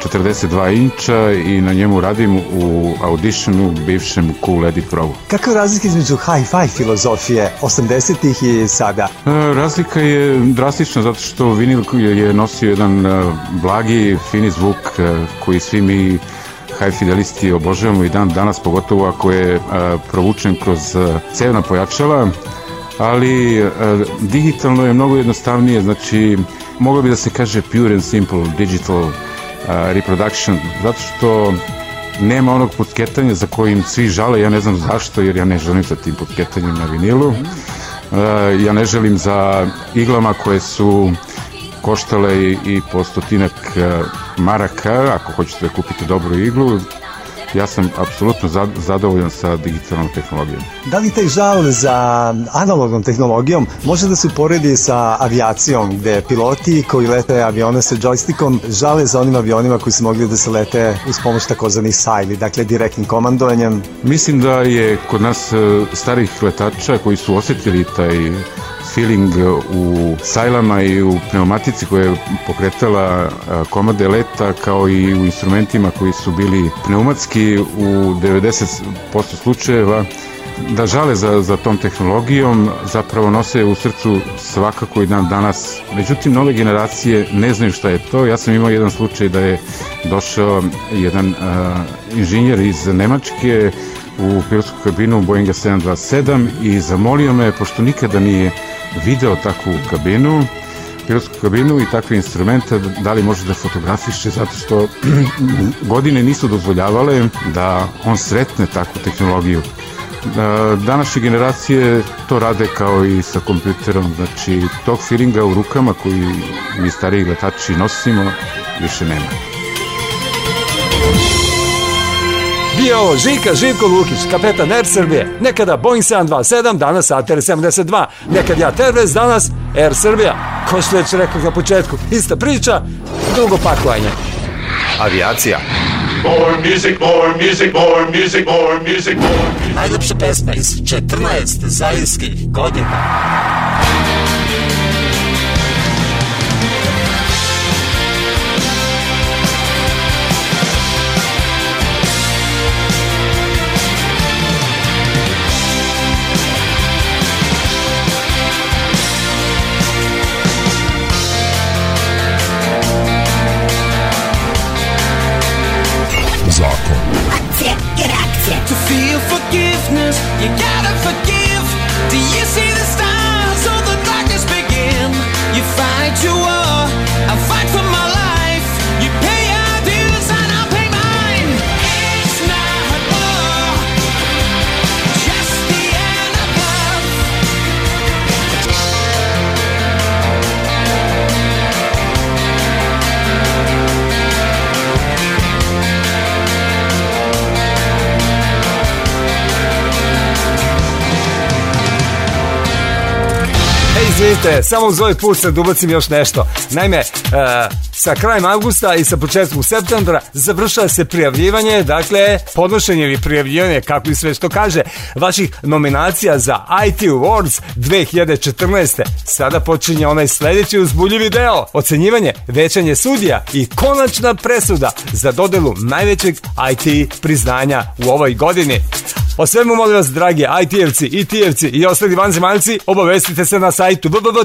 42 inča i na njemu radim u Auditionu, bivšem Cool Edit Pro. Kakva je razlika između hi-fi filozofije 80-ih i sada? Razlika je drastična zato što vinil je nosio jedan blagi, fini zvuk koji svi mi high fidelisti obožavamo i dan danas, pogotovo ako je provučen kroz cevna pojačala. Ali digitalno je mnogo jednostavnije, znači moglo bi da se kaže pure and simple digital reproduction, zato što nema onog putketanja za kojim svi žale, ja ne znam zašto, jer ja ne želim za tim putketanjem na vinilu, ja ne želim za iglama koje su koštale i po 100 maraka, ako hoćete da kupite dobru iglu. Ja sam apsolutno zadovoljan sa digitalnom tehnologijom. Da li taj žal za analognom tehnologijom može da se uporedi sa avijacijom, gde piloti koji lete avione sa džojstikom žale za onim avionima koji su mogli da se lete uz pomoć takozvanih sajli, dakle direktnim komandovanjem? Mislim da je kod nas starih letača koji su osjetili taj feeling u sajlama i u pneumatici koja je pokretala komande leta, kao i u instrumentima koji su bili pneumatski u 90% slučajeva, da žale za tom tehnologijom, zapravo nose u srcu svakako i dan danas. Međutim, nove generacije ne znaju šta je to. Ja sam imao jedan slučaj da je došao jedan inženjer iz Nemačke u pilotsku kabinu Boeinga 727 i zamolio me, pošto nikada nije video takvu kabinu, pilotsku kabinu i takve instrumente, da li može da fotografiše, zato što godine nisu dozvoljavale da on sretne takvu tehnologiju. Današnje generacije to rade kao i sa kompjuterom, znači tog feelinga u rukama koji mi stariji letači nosimo više nema. Bio ovo Živko Lukić, kapetan Air Srbije. Nekada Boeing 727, danas ATR 72. Nekad ja Tervez, danas Air Srbija. Ko što već rekao na početku, ista priča, drugo pakovanje. Avijacija. More music, more music, more music, more music, more. Najlepša pesma iz 14 zajedskih godina. Akcija i reakcija. To feel forgiveness, you gotta forgive. Do you see the stars or the darkness begin? You fight your war, I fight for my life. You pay your dues and I'll pay mine. It's not war, just the end above. Izvinite, samo uz ovaj put sad ubacim još nešto. Naime, sa krajem avgusta i sa početkom septembra završava se prijavljivanje, dakle, podnošenje ili prijavljivanje, kako i sve što kaže, vaših nominacija za IT Awards 2014. Sada počinje onaj sledeći uzbuljivi deo, ocenjivanje, većanje sudija i konačna presuda za dodelu najvećeg IT priznanja u ovoj godini. O svemu, molim vas, dragi IT-evci, IT-evci i ostali vanzemaljci, obavestite se na sajtu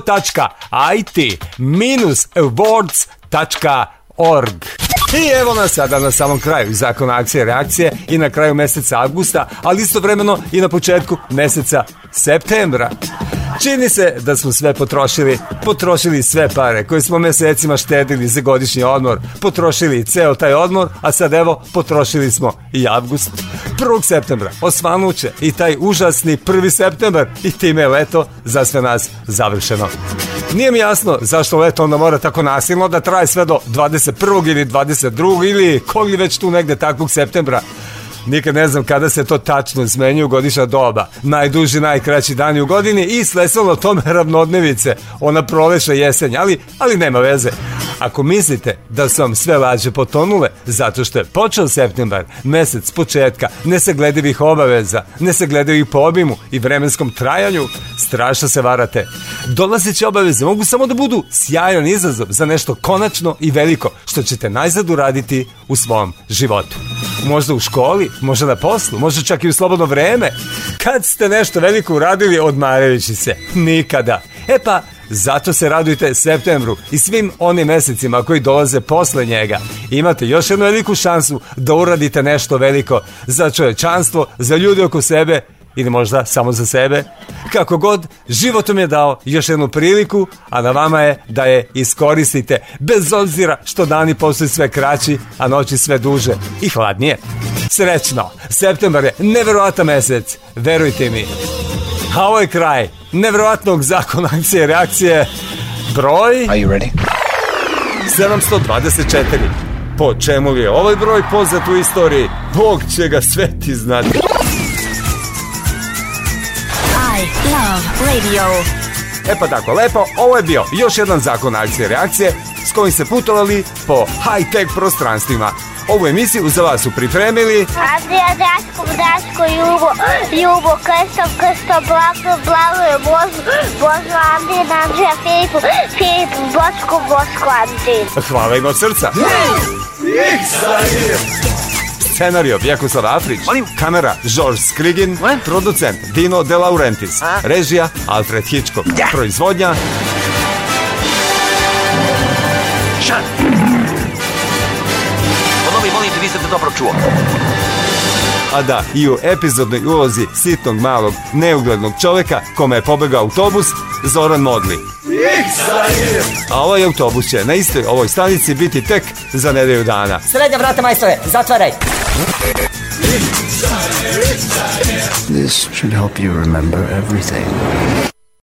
www.it-awards.org. I evo nas sada na samom kraju zakona akcije i reakcije i na kraju meseca avgusta, ali istovremeno i na početku meseca septembra. Čini se da smo sve potrošili sve pare koje smo mesecima štedili za godišnji odmor, potrošili ceo taj odmor, a sad evo potrošili smo i avgust. 1. septembra osvanuće i taj užasni 1. septembar i time je leto za sve nas završeno. Nije mi jasno zašto leto onda mora tako nasilno da traje sve do 21. ili 22. ili kog li već tu negde takvog septembra. Nikad ne znam kada se to tačno zmenjuju godišnja doba. Najduži, najkraći dani u godini i sledstveno tome ravnodnevice. Ona proleša jesenj, ali nema veze. Ako mislite da su vam sve lađe potonule zato što je počeo septembar, mesec početka nesagledivih obaveza, nesagledivih po obimu i vremenskom trajanju, strašno se varate. Dolazeće obaveze mogu samo da budu sjajan izazov za nešto konačno i veliko što ćete najzad uraditi u svom životu. Možda u školi, možda na poslu, možda čak i u slobodno vreme. Kad ste nešto veliko uradili odmarajući se? Nikada. E pa, zato se radujte septembru i svim onim mesecima koji dolaze posle njega. Imate još jednu veliku šansu da uradite nešto veliko za čovečanstvo, za ljude oko sebe ili možda samo za sebe. Kako god, život vam je dao još jednu priliku, a na vama je da je iskoristite, bez obzira što dani postaju sve kraći, a noći sve duže i hladnije. Srećno, septembar je neverovatan mesec, verujte mi. A ovo je kraj neverovatnog zakona akcije i reakcije broj 724. Po čemu li je ovaj broj poznat u istoriji? Bog će ga sveti znati. I love radio. E pa tako, lepo, ovo je bio još jedan zakon akcije i reakcije s kojim se putovali po high-tech prostranstvima. Ovu emisiju za vas su pripremili Andrija, Daško, Ljubo, Krsto, Blago, Božo, Andrija, Filip, Boško, Andrija. Hvala im od srca. Scenario Vjekoslav Afrić, kamera George Skrigin, producent Dino De Laurentiis, režija Alfred Hitchcock, proizvodnja Molim te, niste te dobro čuo. A da, i u epizodnoj ulozi sitnog, malog, neuglednog čoveka kome je pobegao autobus, Zoran Modli. A ovaj autobus će na istoj ovoj stanici biti tek za nedelju dana. Srednja vrata, majstore, zatvaraj! This should help you remember everything.